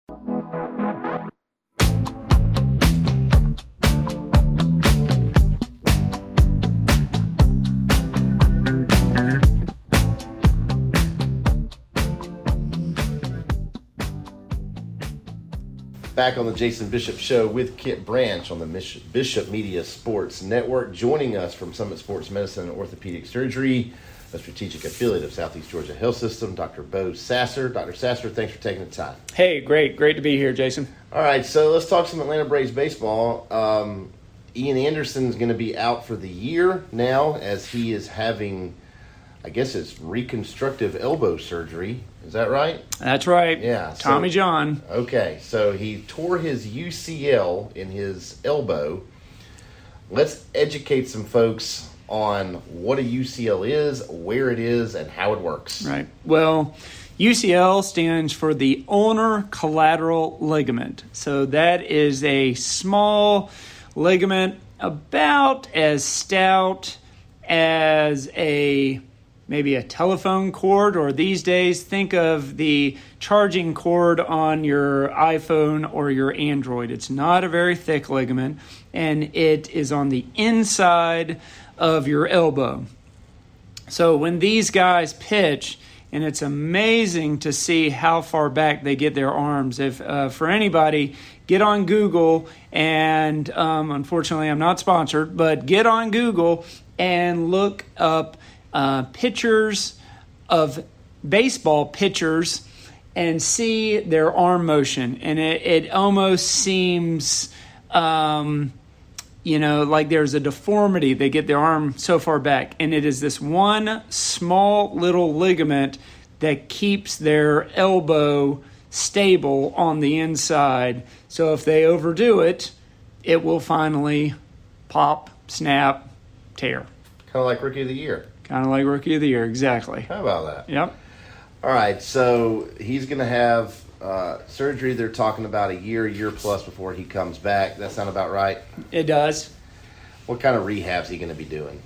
Back on the Jason Bishop Show with Kip Branch on the Bishop Media Sports Network. Joining us from Summit Sports Medicine and Orthopedic Surgery, a strategic affiliate of Southeast Georgia Health System, Doctor Bo Sasser. Doctor Sasser, thanks for taking the time. Hey, great. Great to be here, Jason. All right, so let's talk some Atlanta Braves baseball. Um, Ian Anderson's going to be out for the year now as he is having, I guess it's reconstructive elbow surgery. Is that right? That's right. Yeah. Tommy so, John. Okay, so he tore his U C L in his elbow. Let's educate some folks on what a U C L is, where it is, and how it works. Right. Well, U C L stands for the ulnar collateral ligament. So that is a small ligament about as stout as a maybe a telephone cord, or these days, think of the charging cord on your iPhone or your Android. It's not a very thick ligament, and it is on the inside of your elbow. So when these guys pitch, and it's amazing to see how far back they get their arms. If uh, for anybody, get on Google, and um, unfortunately I'm not sponsored, but get on Google and look up uh, pictures of baseball pitchers and see their arm motion, and it, it almost seems um, you know, like there's a deformity. They get their arm so far back, and it is this one small little ligament that keeps their elbow stable on the inside. So if they overdo it, it will finally pop, snap, tear. Kind of like Rookie of the Year. Kind of like Rookie of the Year, exactly. How about that? Yep. All right, so he's going to have uh, surgery. They're talking about a year, year plus before he comes back. That sound about right? It does. What kind of rehab is he going to be doing?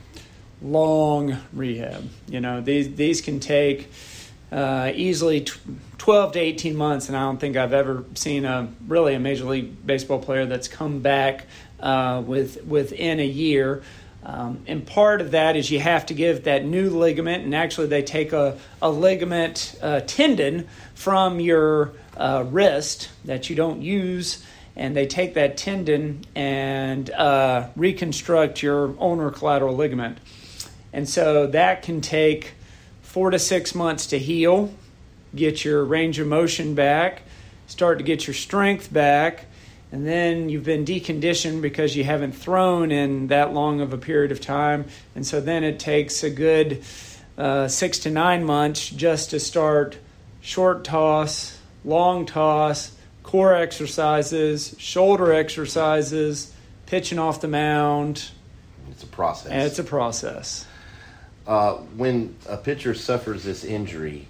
Long rehab. You know, these these can take uh, easily twelve to eighteen months, and I don't think I've ever seen a really a Major League Baseball player that's come back uh, with within a year. Um, and part of that is you have to give that new ligament, and actually they take a, a ligament uh, tendon from your uh, wrist that you don't use, and they take that tendon and uh, reconstruct your ulnar collateral ligament. And so that can take four to six months to heal, get your range of motion back, start to get your strength back, and then you've been deconditioned because you haven't thrown in that long of a period of time. And so then it takes a good uh, six to nine months just to start short toss, long toss, core exercises, shoulder exercises, pitching off the mound. It's a process. And it's a process. Uh, when a pitcher suffers this injury,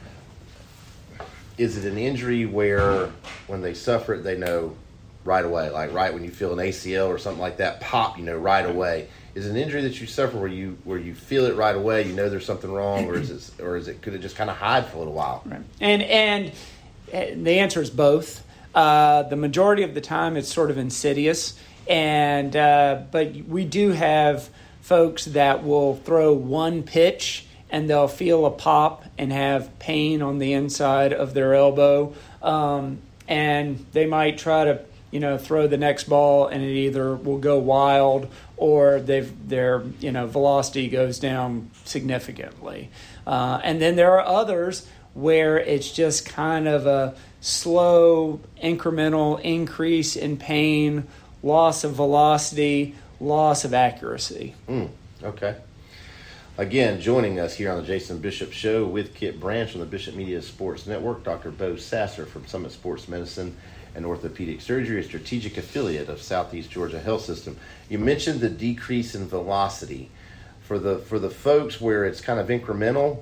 is it an injury where when they suffer it, they know right away, like right when you feel an A C L or something like that, pop, you know, right away? Is it an injury that you suffer where you where you feel it right away, you know there's something wrong, or is it or is it could it just kind of hide for a little while? Right. And and the answer is both. Uh, the majority of the time, it's sort of insidious, and uh, but we do have folks that will throw one pitch and they'll feel a pop and have pain on the inside of their elbow, um, and they might try to, you know, throw the next ball and it either will go wild or they've their, you know, velocity goes down significantly. Uh, and then there are others where it's just kind of a slow, incremental increase in pain, loss of velocity, loss of accuracy. Mm, okay. Again, joining us here on the Jason Bishop Show with Kip Branch on the Bishop Media Sports Network, Doctor Bo Sasser from Summit Sports Medicine and Orthopedic Surgery, a strategic affiliate of Southeast Georgia Health System. You mentioned the decrease in velocity. For the for the folks where it's kind of incremental,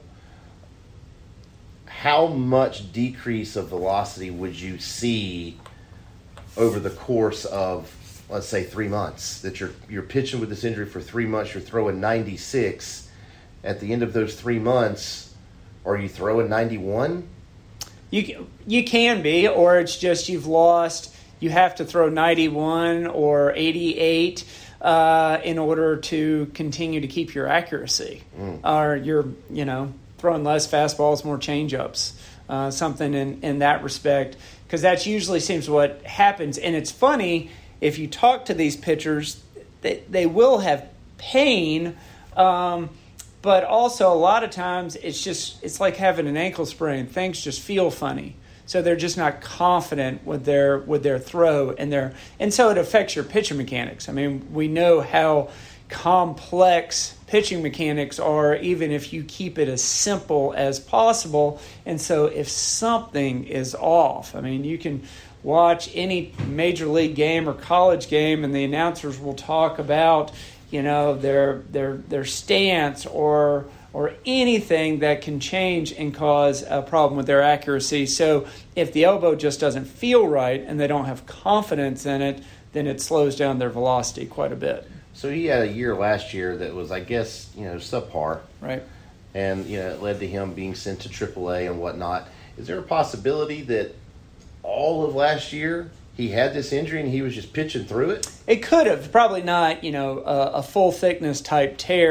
how much decrease of velocity would you see over the course of, let's say, three months? That you're you're pitching with this injury for three months, you're throwing ninety-six. At the end of those three months, are you throwing ninety-one? You you can be, or it's just you've lost. You have to throw ninety-one or eighty-eight uh, in order to continue to keep your accuracy. Mm. Or you're, you know, throwing less fastballs, more changeups, uh, something in, in that respect, because that usually seems what happens. And it's funny, if you talk to these pitchers, they, they will have pain, um, but also a lot of times it's just, it's like having an ankle sprain. Things just feel funny. So they're just not confident with their with their throw and their and so it affects your pitching mechanics. I mean, we know how complex pitching mechanics are, even if you keep it as simple as possible. And so if something is off, I mean, you can watch any major league game or college game and the announcers will talk about, you know, their their their stance or or anything that can change and cause a problem with their accuracy. So if the elbow just doesn't feel right and they don't have confidence in it, then it slows down their velocity quite a bit. So he had a year last year that was, I guess, you know, subpar. Right. And, you know, it led to him being sent to triple A and whatnot. Is there a possibility that all of last year he had this injury and he was just pitching through it? It could have. Probably not, you know, a, a full thickness type tear.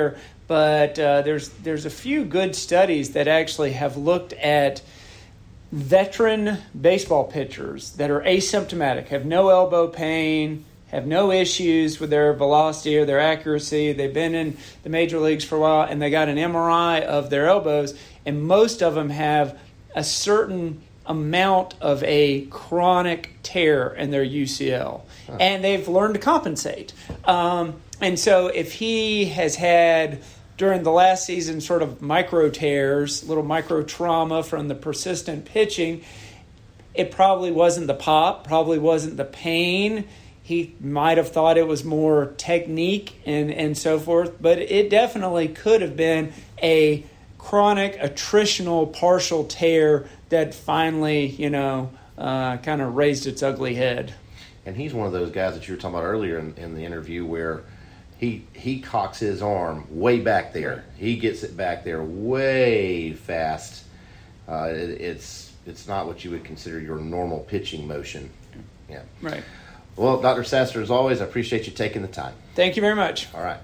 but uh, there's there's a few good studies that actually have looked at veteran baseball pitchers that are asymptomatic, have no elbow pain, have no issues with their velocity or their accuracy. They've been in the major leagues for a while, and they got an M R I of their elbows, and most of them have a certain amount of a chronic tear in their U C L, huh. and they've learned to compensate. Um, and so if he has had, during the last season, sort of micro tears, little micro trauma from the persistent pitching, it probably wasn't the pop, probably wasn't the pain. He might have thought it was more technique and, and so forth, but it definitely could have been a chronic attritional partial tear that finally, you know, uh, kind of raised its ugly head. And he's one of those guys that you were talking about earlier in, in the interview where he he cocks his arm way back there. He gets it back there way fast. Uh, it, it's it's not what you would consider your normal pitching motion. Yeah. Right. Well, Doctor Sasser, as always, I appreciate you taking the time. Thank you very much. All right.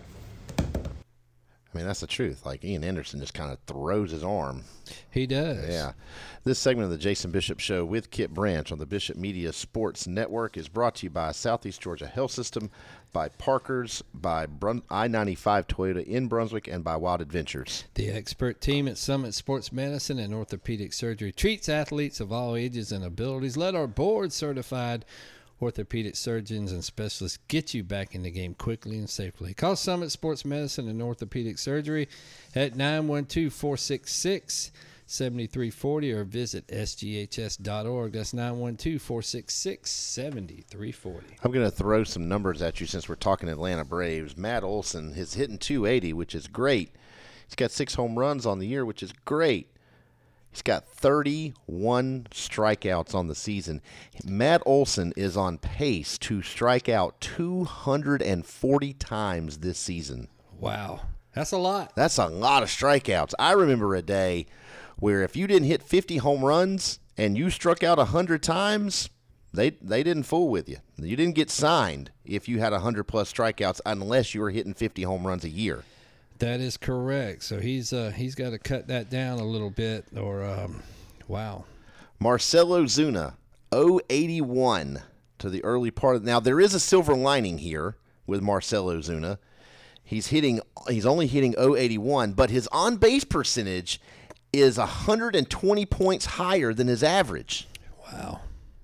I mean, that's the truth. Like, Ian Anderson just kind of throws his arm. He does. Yeah. This segment of the Jason Bishop Show with Kip Branch on the Bishop Media Sports Network is brought to you by Southeast Georgia Health System, by Parker's, by Brun- I ninety-five Toyota in Brunswick, and by Wild Adventures. The expert team at Summit Sports Medicine and Orthopedic Surgery treats athletes of all ages and abilities. Let our board-certified orthopedic surgeons and specialists get you back in the game quickly and safely. Call Summit Sports Medicine and Orthopedic Surgery at nine one two, four six six, seven three four zero or visit s g h s dot org. That's nine one two, four six six, seven three four zero. I'm going to throw some numbers at you since we're talking Atlanta Braves. Matt Olson is hitting two eighty, which is great. He's got six home runs on the year, which is great. He's got thirty-one strikeouts on the season. Matt Olson is on pace to strike out two hundred forty times this season. Wow. That's a lot. That's a lot of strikeouts. I remember a day where if you didn't hit fifty home runs and you struck out one hundred times, they they didn't fool with you. You didn't get signed if you had one hundred plus strikeouts unless you were hitting fifty home runs a year. That is correct. So he's uh, he's got to cut that down a little bit, or um, wow. Marcell Ozuna, oh eighty-one to the early part of. Now there is a silver lining here with Marcell Ozuna. He's hitting. He's only hitting oh eighty-one, but his on base percentage is one hundred twenty points higher than his average. Wow.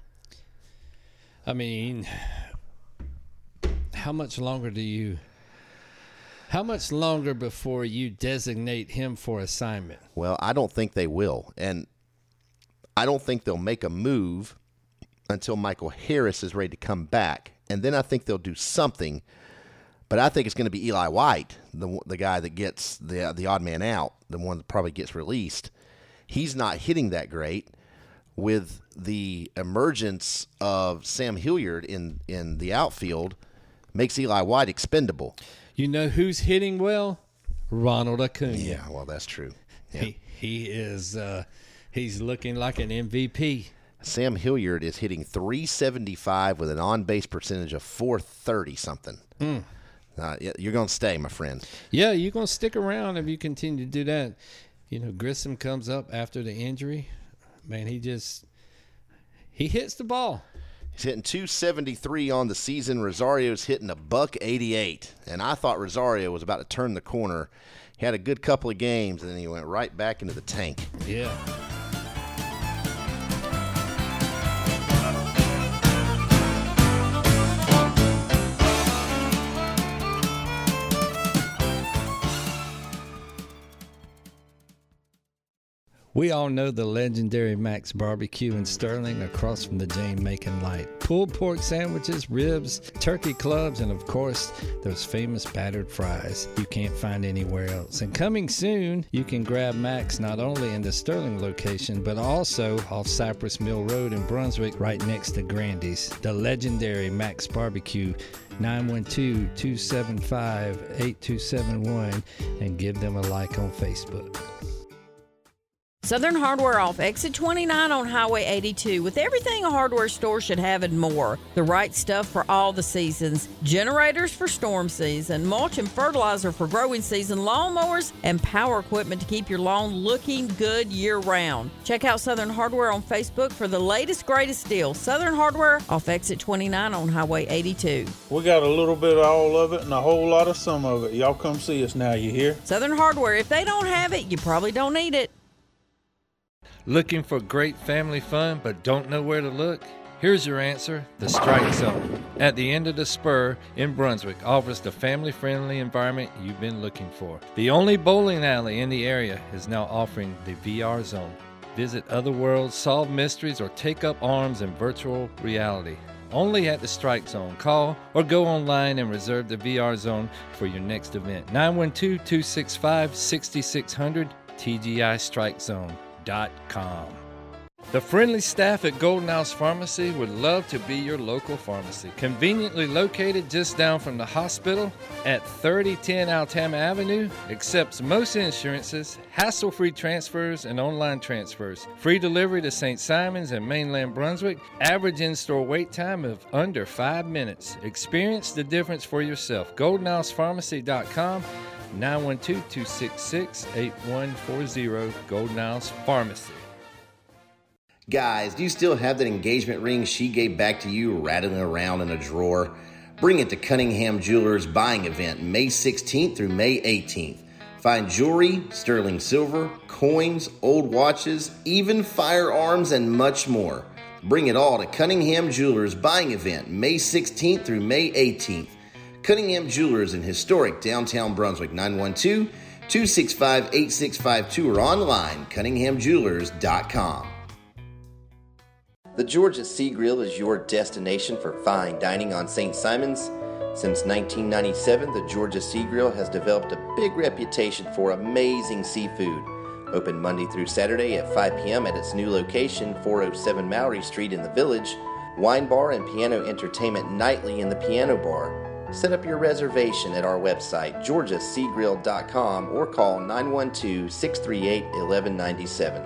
I mean, how much longer do you? How much longer before you designate him for assignment? Well, I don't think they will. And I don't think they'll make a move until Michael Harris is ready to come back. And then I think they'll do something. But I think it's going to be Eli White, the the guy that gets the the odd man out, the one that probably gets released. He's not hitting that great. With the emergence of Sam Hilliard in, in the outfield, makes Eli White expendable. You know who's hitting well? Ronald Acuna. Yeah, well, that's true. Yeah. He he is uh, he's looking like an M V P. Sam Hilliard is hitting three seventy-five with an on-base percentage of four thirty something. Mm. Uh, you're going to stay, my friend. Yeah, you're going to stick around if you continue to do that. You know, Grissom comes up after the injury. Man, he just he hits the ball. He's hitting two seventy-three on the season. Rosario's hitting a buck eighty-eight. And I thought Rosario was about to turn the corner. He had a good couple of games, and then he went right back into the tank. Yeah. We all know the legendary Max Barbecue in Sterling across from the Jane Macon Light. Pulled pork sandwiches, ribs, turkey clubs, and of course, those famous battered fries you can't find anywhere else. And coming soon, you can grab Max not only in the Sterling location, but also off Cypress Mill Road in Brunswick, right next to Grandy's. The legendary Max Barbecue, nine one two, two seven five, eight two seven one, and give them a like on Facebook. Southern Hardware off exit twenty-nine on Highway eighty-two with everything a hardware store should have and more. The right stuff for all the seasons. Generators for storm season, mulch and fertilizer for growing season, lawnmowers, and power equipment to keep your lawn looking good year-round. Check out Southern Hardware on Facebook for the latest, greatest deal. Southern Hardware off exit twenty-nine on Highway eighty-two. We got a little bit of all of it and a whole lot of some of it. Y'all come see us now, you hear? Southern Hardware. If they don't have it, you probably don't need it. Looking for great family fun but don't know where to look? Here's your answer, the Strike Zone. At the end of the spur in Brunswick offers the family-friendly environment you've been looking for. The only bowling alley in the area is now offering the V R Zone. Visit other worlds, solve mysteries, or take up arms in virtual reality. Only at the Strike Zone. Call or go online and reserve the V R Zone for your next event. nine one two, two six five, six six zero zero, T G I Strike Zone dot com. The friendly staff at Golden House Pharmacy would love to be your local pharmacy. Conveniently located just down from the hospital at thirty ten Altama Avenue, accepts most insurances, hassle-free transfers, and online transfers. Free delivery to Saint Simons and mainland Brunswick. Average in-store wait time of under five minutes. Experience the difference for yourself. golden house pharmacy dot com. nine one two, two six six, eight one four zero, Golden House Pharmacy. Guys, do you still have that engagement ring she gave back to you rattling around in a drawer? Bring it to Cunningham Jewelers Buying Event May sixteenth through May eighteenth. Find jewelry, sterling silver, coins, old watches, even firearms, and much more. Bring it all to Cunningham Jewelers Buying Event May sixteenth through May eighteenth. Cunningham Jewelers in historic downtown Brunswick, nine one two, two six five, eight six five two or online, cunningham jewelers dot com. The Georgia Sea Grill is your destination for fine dining on Saint Simons. Since nineteen ninety-seven, the Georgia Sea Grill has developed a big reputation for amazing seafood. Open Monday through Saturday at five p.m. at its new location, four oh seven Mallory Street in the Village. Wine bar and piano entertainment nightly in the piano bar. Set up your reservation at our website, georgia sea grill dot com, or call nine one two, six three eight, one one nine seven.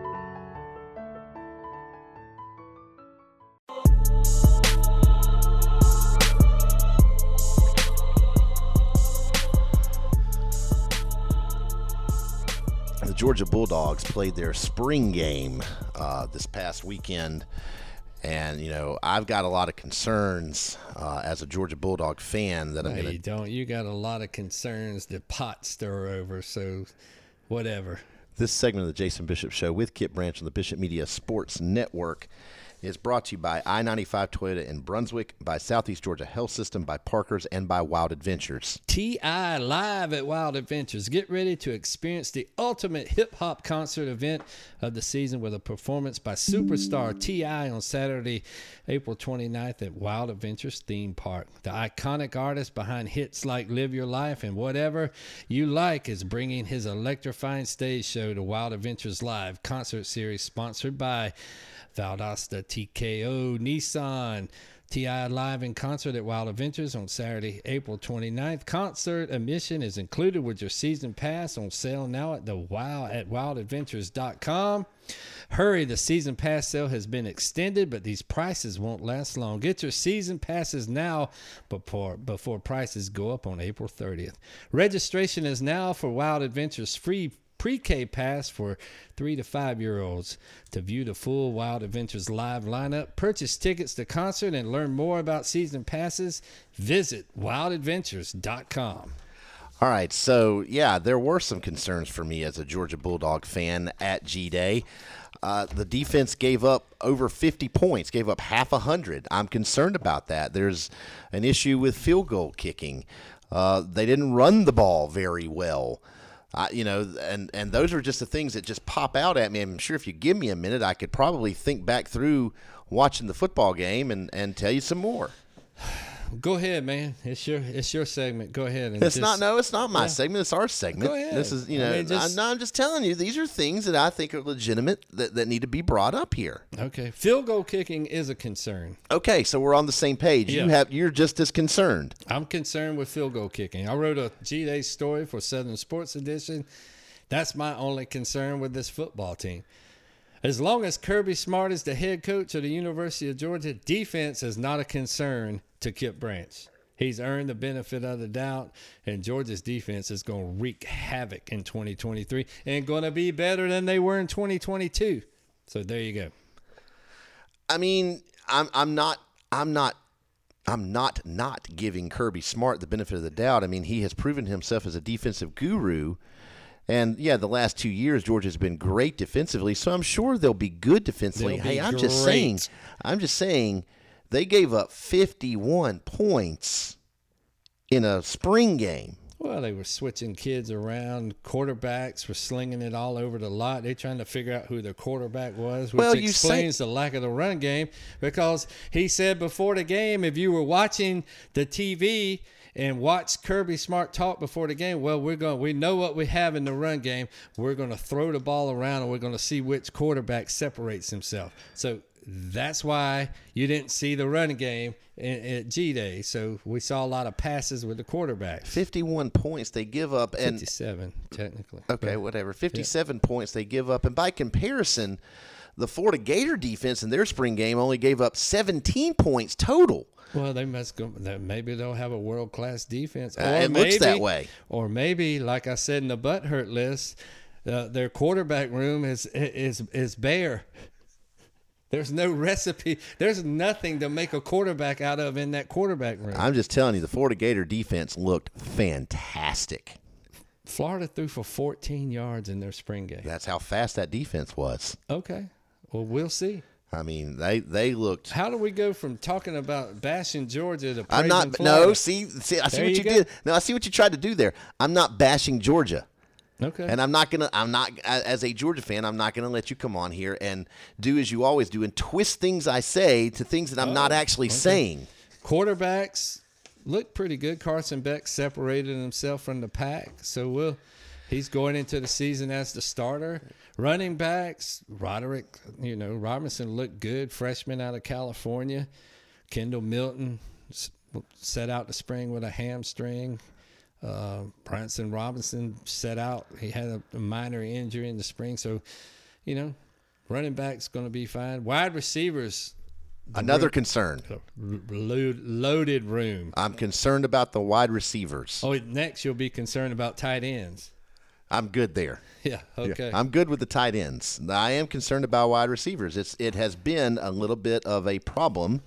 The Georgia Bulldogs played their spring game uh, this past weekend. And, you know, I've got a lot of concerns uh, as a Georgia Bulldog fan that no, I'm going to... you don't. You got a lot of concerns that pot stir over, so whatever. This segment of the Jason Bishop Show with Kip Branch on the Bishop Media Sports Network is brought to you by I ninety-five Toyota in Brunswick, by Southeast Georgia Health System, by Parker's, and by Wild Adventures. T I live at Wild Adventures. Get ready to experience the ultimate hip-hop concert event of the season with a performance by superstar T I on Saturday, April twenty-ninth at Wild Adventures Theme Park. The iconic artist behind hits like Live Your Life and Whatever You Like is bringing his electrifying stage show to Wild Adventures Live concert series sponsored by Valdosta T K O Nissan. T I live in concert at Wild Adventures on Saturday, April twenty-ninth. Concert admission is included with your season pass, on sale now at the wow at wild adventures dot com. Hurry, the season pass sale has been extended, but these prices won't last long. Get your season passes now before before prices go up on April thirtieth. Registration is now for Wild Adventures free pre-K pass for three to five year olds. To view the full Wild Adventures live lineup, purchase tickets to concert, and learn more about season passes, visit wild adventures dot com. All right, so yeah, there were some concerns for me as a Georgia Bulldog fan at G-Day. Uh, the defense gave up over fifty points, gave up half a hundred. I'm concerned about that. There's an issue with field goal kicking. Uh, they didn't run the ball very well. Uh, you know, and, and those are just the things that just pop out at me. I'm sure if you give me a minute, I could probably think back through watching the football game and, and tell you some more. Go ahead, man. It's your it's your segment. Go ahead. And it's just, not no, it's not my yeah. segment. It's our segment. Go ahead. This is you know. I mean, just, I, no, I'm just telling you. These are things that I think are legitimate that, that need to be brought up here. Okay, field goal kicking is a concern. Okay, so we're on the same page. Yeah. You have you're just as concerned. I'm concerned with field goal kicking. I wrote a G-Day story for Southern Sports Edition, That's my only concern with this football team. As long as Kirby Smart is the head coach of the University of Georgia, defense is not a concern to Kip Branch. He's earned the benefit of the doubt, and Georgia's defense is going to wreak havoc in twenty twenty-three and going to be better than they were in twenty twenty-two. So there you go. I mean, I'm I'm not I'm not I'm not not giving Kirby Smart the benefit of the doubt. I mean, he has proven himself as a defensive guru. And, yeah, the last two years, Georgia's been great defensively, so I'm sure they'll be good defensively. They'll hey, be I'm great. just saying, I'm just saying they gave up fifty-one points in a spring game. Well, they were switching kids around. Quarterbacks were slinging it all over the lot. They're trying to figure out who their quarterback was, which well, you explains say- the lack of the run game, because he said before the game, if you were watching the T V and watch Kirby Smart talk before the game, well, we're going we know what we have in the run game. We're going to throw the ball around, and we're going to see which quarterback separates himself. So that's why you didn't see the running game in, at G-Day. So we saw a lot of passes with the quarterbacks. fifty-one points they give up. and fifty-seven, technically. Okay, but, whatever. fifty-seven yeah. points they give up. And by comparison, the Florida Gator defense in their spring game only gave up seventeen points total. Well, they must go. Maybe they'll have a world-class defense. Or Uh, it maybe, looks that way. Or maybe, like I said in the butt hurt list, uh, their quarterback room is is is bare. There's no recipe. There's nothing to make a quarterback out of in that quarterback room. I'm just telling you, the Florida Gator defense looked fantastic. Florida threw for fourteen yards in their spring game. That's how fast that defense was. Okay. Well, we'll see. I mean, they, they looked. How do we go from talking about bashing Georgia to praising I'm not. Florida? No, see, see, I see There what you you, go. did. No, I see what you tried to do there. I'm not bashing Georgia. Okay. And I'm not gonna. I'm not as a Georgia fan. I'm not gonna let you come on here and do as you always do and twist things I say to things that I'm Oh, not actually okay. saying. Quarterbacks look pretty good. Carson Beck separated himself from the pack, so we'll. He's going into the season as the starter. Running backs, Roderick, you know, Robinson looked good, freshman out of California. Kendall Milton s- set out the spring with a hamstring. Uh, Branson Robinson set out. He had a, a minor injury in the spring. So, you know, running back's going to be fine. Wide receivers. Another room, concern. Load, loaded room. I'm concerned about the wide receivers. Oh, next you'll be concerned about tight ends. I'm good there. Yeah, okay. Yeah, I'm good with the tight ends. I am concerned about wide receivers. It's It has been a little bit of a problem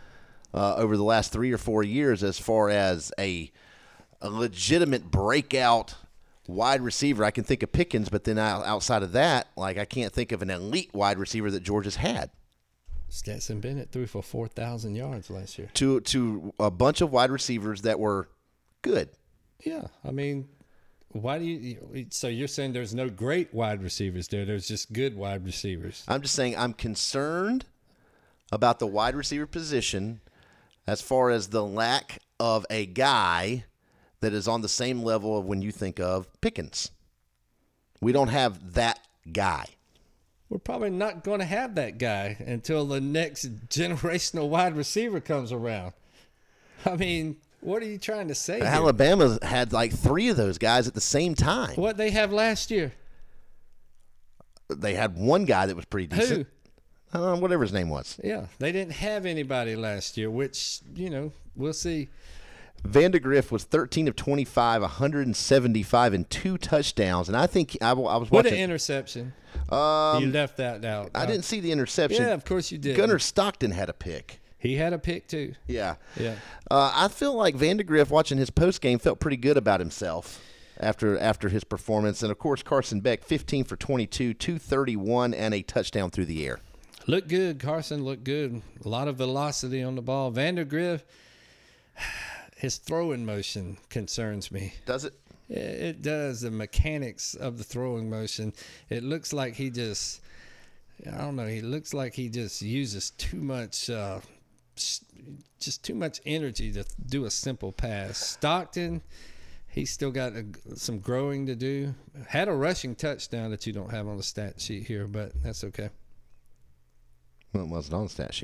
uh, over the last three or four years as far as a, a legitimate breakout wide receiver. I can think of Pickens, but then outside of that, like I can't think of an elite wide receiver that Georgia's had. Stetson Bennett threw for four thousand yards last year. To to a bunch of wide receivers that were good. Yeah, I mean, why do you – so you're saying there's no great wide receivers there. There's just good wide receivers. I'm just saying I'm concerned about the wide receiver position as far as the lack of a guy that is on the same level of when you think of Pickens. We don't have that guy. We're probably not going to have that guy until the next generational wide receiver comes around. I mean, what are you trying to say here? Alabama had like three of those guys at the same time. What they have last year? They had one guy that was pretty decent. Who? Uh, whatever his name was. Yeah, they didn't have anybody last year, which, you know, we'll see. Vandegrift was thirteen of twenty-five, one hundred seventy-five, and two touchdowns. And I think I, I was watching. What an interception. Um, you left that out. I didn't see the interception. Yeah, of course you did. Gunnar Stockton had a pick. He had a pick, too. Yeah. Yeah. Uh, I feel like Vandegrift, watching his postgame, felt pretty good about himself after after his performance. And, of course, Carson Beck, fifteen for twenty-two, two thirty-one, and a touchdown through the air. Looked good. Carson looked good. A lot of velocity on the ball. Vandegrift, his throwing motion concerns me. Does it? It does. The mechanics of the throwing motion. It looks like he just, I don't know, he looks like he just uses too much, uh, just too much energy to do a simple pass. Stockton, he's still got a, some growing to do. Had a rushing touchdown that you don't have on the stat sheet here, but that's okay. Well, it wasn't on the stat sheet.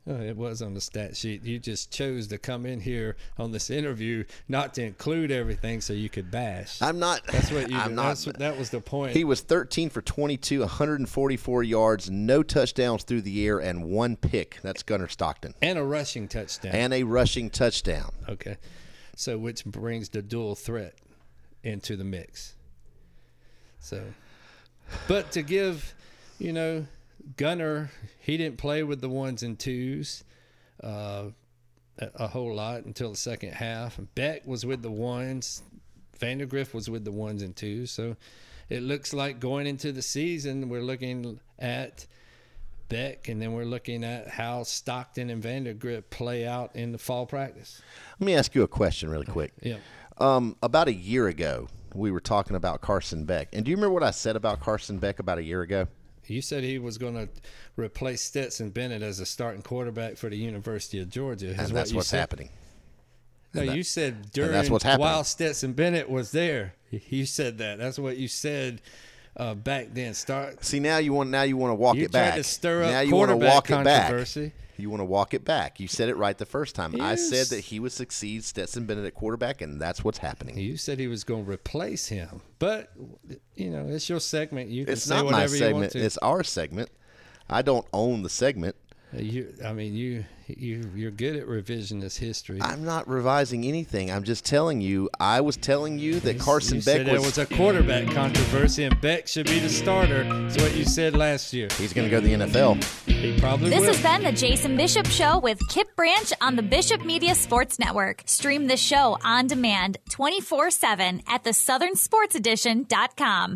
Oh, it was on the stat sheet. You just chose to come in here on this interview not to include everything so you could bash. I'm not. That's what you. I'm did. not. That's what, that was the point. He was thirteen for twenty-two, one hundred forty-four yards, no touchdowns through the air, and one pick. That's Gunnar Stockton. And a rushing touchdown. And a rushing touchdown. Okay. So which brings the dual threat into the mix. So, but to give, you know, Gunnar, he didn't play with the ones and twos uh, a, a whole lot until the second half. Beck was with the ones. Vandergriff was with the ones and twos. So it looks like going into the season, we're looking at Beck, and then we're looking at how Stockton and Vandergriff play out in the fall practice. Let me ask you a question really quick. Yeah. Um, about a year ago, we were talking about Carson Beck. And do you remember what I said about Carson Beck about a year ago? You said he was going to replace Stetson Bennett as a starting quarterback for the University of Georgia. And what that's you what's said. happening. No, that, you said during that's what's happening. while Stetson Bennett was there. You said that. That's what you said uh, back then. Start. See, now you want now you want to walk you it back. tried to stir up now you want to quarterback walk it back. controversy. You want to walk it back. You said it right the first time. I Yes. said that he would succeed Stetson Bennett at quarterback, and that's what's happening. You said he was going to replace him, but you know it's your segment. You can It's say not my whatever you want segment. to. It's our segment. I don't own the segment. You, I mean, you, you, you're good at revisionist history. I'm not revising anything. I'm just telling you. I was telling you that Carson you Beck said there was a quarterback controversy, and Beck should be the starter. That's what you said last year. He's going to go to the N F L. He probably This will. has been the Jason Bishop Show with Kip Branch on the Bishop Media Sports Network. Stream the show on demand twenty-four seven at the southern sports edition dot com.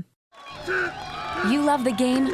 You love the game,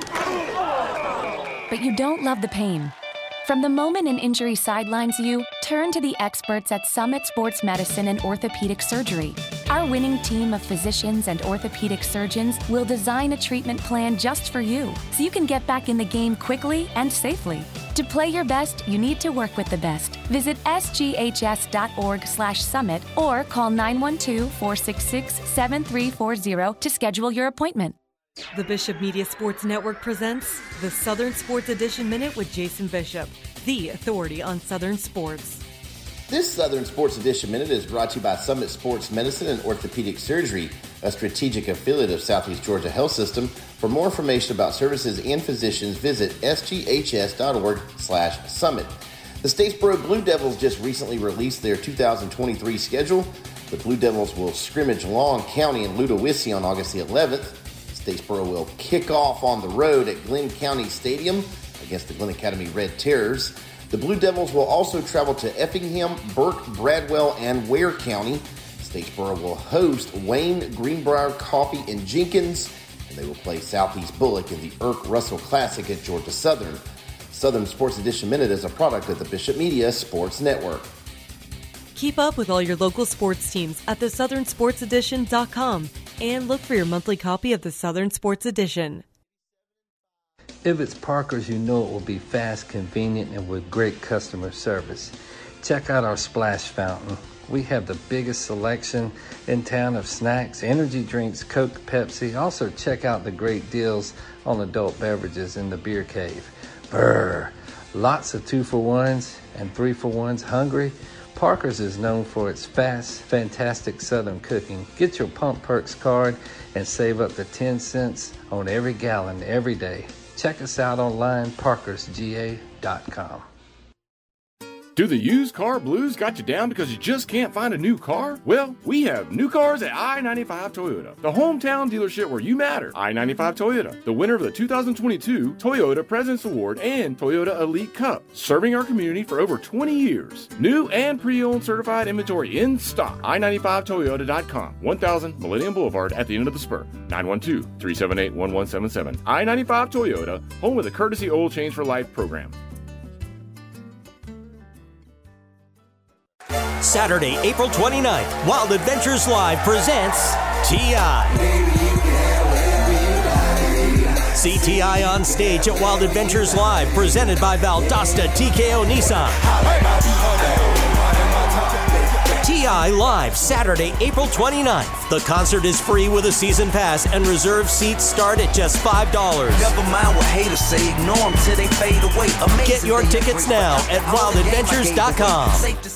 but you don't love the pain. From the moment an injury sidelines you, turn to the experts at Summit Sports Medicine and Orthopedic Surgery. Our winning team of physicians and orthopedic surgeons will design a treatment plan just for you, so you can get back in the game quickly and safely. To play your best, you need to work with the best. Visit s g h s dot org slash summit or call nine one two, four six six, seven three four zero to schedule your appointment. The Bishop Media Sports Network presents the Southern Sports Edition Minute with Jason Bishop, the authority on Southern sports. This Southern Sports Edition Minute is brought to you by Summit Sports Medicine and Orthopedic Surgery, a strategic affiliate of Southeast Georgia Health System. For more information about services and physicians, visit s g h s dot org slash summit. The Statesboro Blue Devils just recently released their two thousand twenty-three schedule. The Blue Devils will scrimmage Long County and Ludowici on August the eleventh. Statesboro will kick off on the road at Glenn County Stadium against the Glenn Academy Red Terrors. The Blue Devils will also travel to Effingham, Burke, Bradwell, and Ware County. Statesboro will host Wayne, Greenbrier, Coffee, and Jenkins, and they will play Southeast Bullock in the Irk Russell Classic at Georgia Southern. Southern Sports Edition Minute is a product of the Bishop Media Sports Network. Keep up with all your local sports teams at the southern sports edition dot com and look for your monthly copy of the Southern Sports Edition. If it's Parker's, you know it will be fast, convenient, and with great customer service. Check out our splash fountain. We have the biggest selection in town of snacks, energy drinks, Coke, Pepsi. Also check out the great deals on adult beverages in the beer cave. Brr! Lots of two-for-ones and three-for-ones. Hungry? Parker's is known for its fast, fantastic Southern cooking. Get your Pump Perks card and save up to ten cents on every gallon every day. Check us out online, parkers g a dot com. Do the used car blues got you down because you just can't find a new car? Well, we have new cars at I ninety-five Toyota, the hometown dealership where you matter. I ninety-five Toyota, the winner of the two thousand twenty-two Toyota President's Award and Toyota Elite Cup, serving our community for over twenty years. New and pre-owned certified inventory in stock. I ninety-five Toyota dot com, one thousand Millennium Boulevard at the end of the spur. nine one two, three seven eight, one one seven seven. I ninety-five Toyota, home of the Courtesy Oil Change for Life program. Saturday, April twenty-ninth, Wild Adventures Live presents T I See T I on stage at Wild Adventures Live, presented by Valdosta T K O Nissan. T I Live, Saturday, April twenty-ninth. The concert is free with a season pass, and reserved seats start at just five dollars. Never mind what haters say, ignore them till they fade away. Amazing Get your tickets now at wild adventures dot com.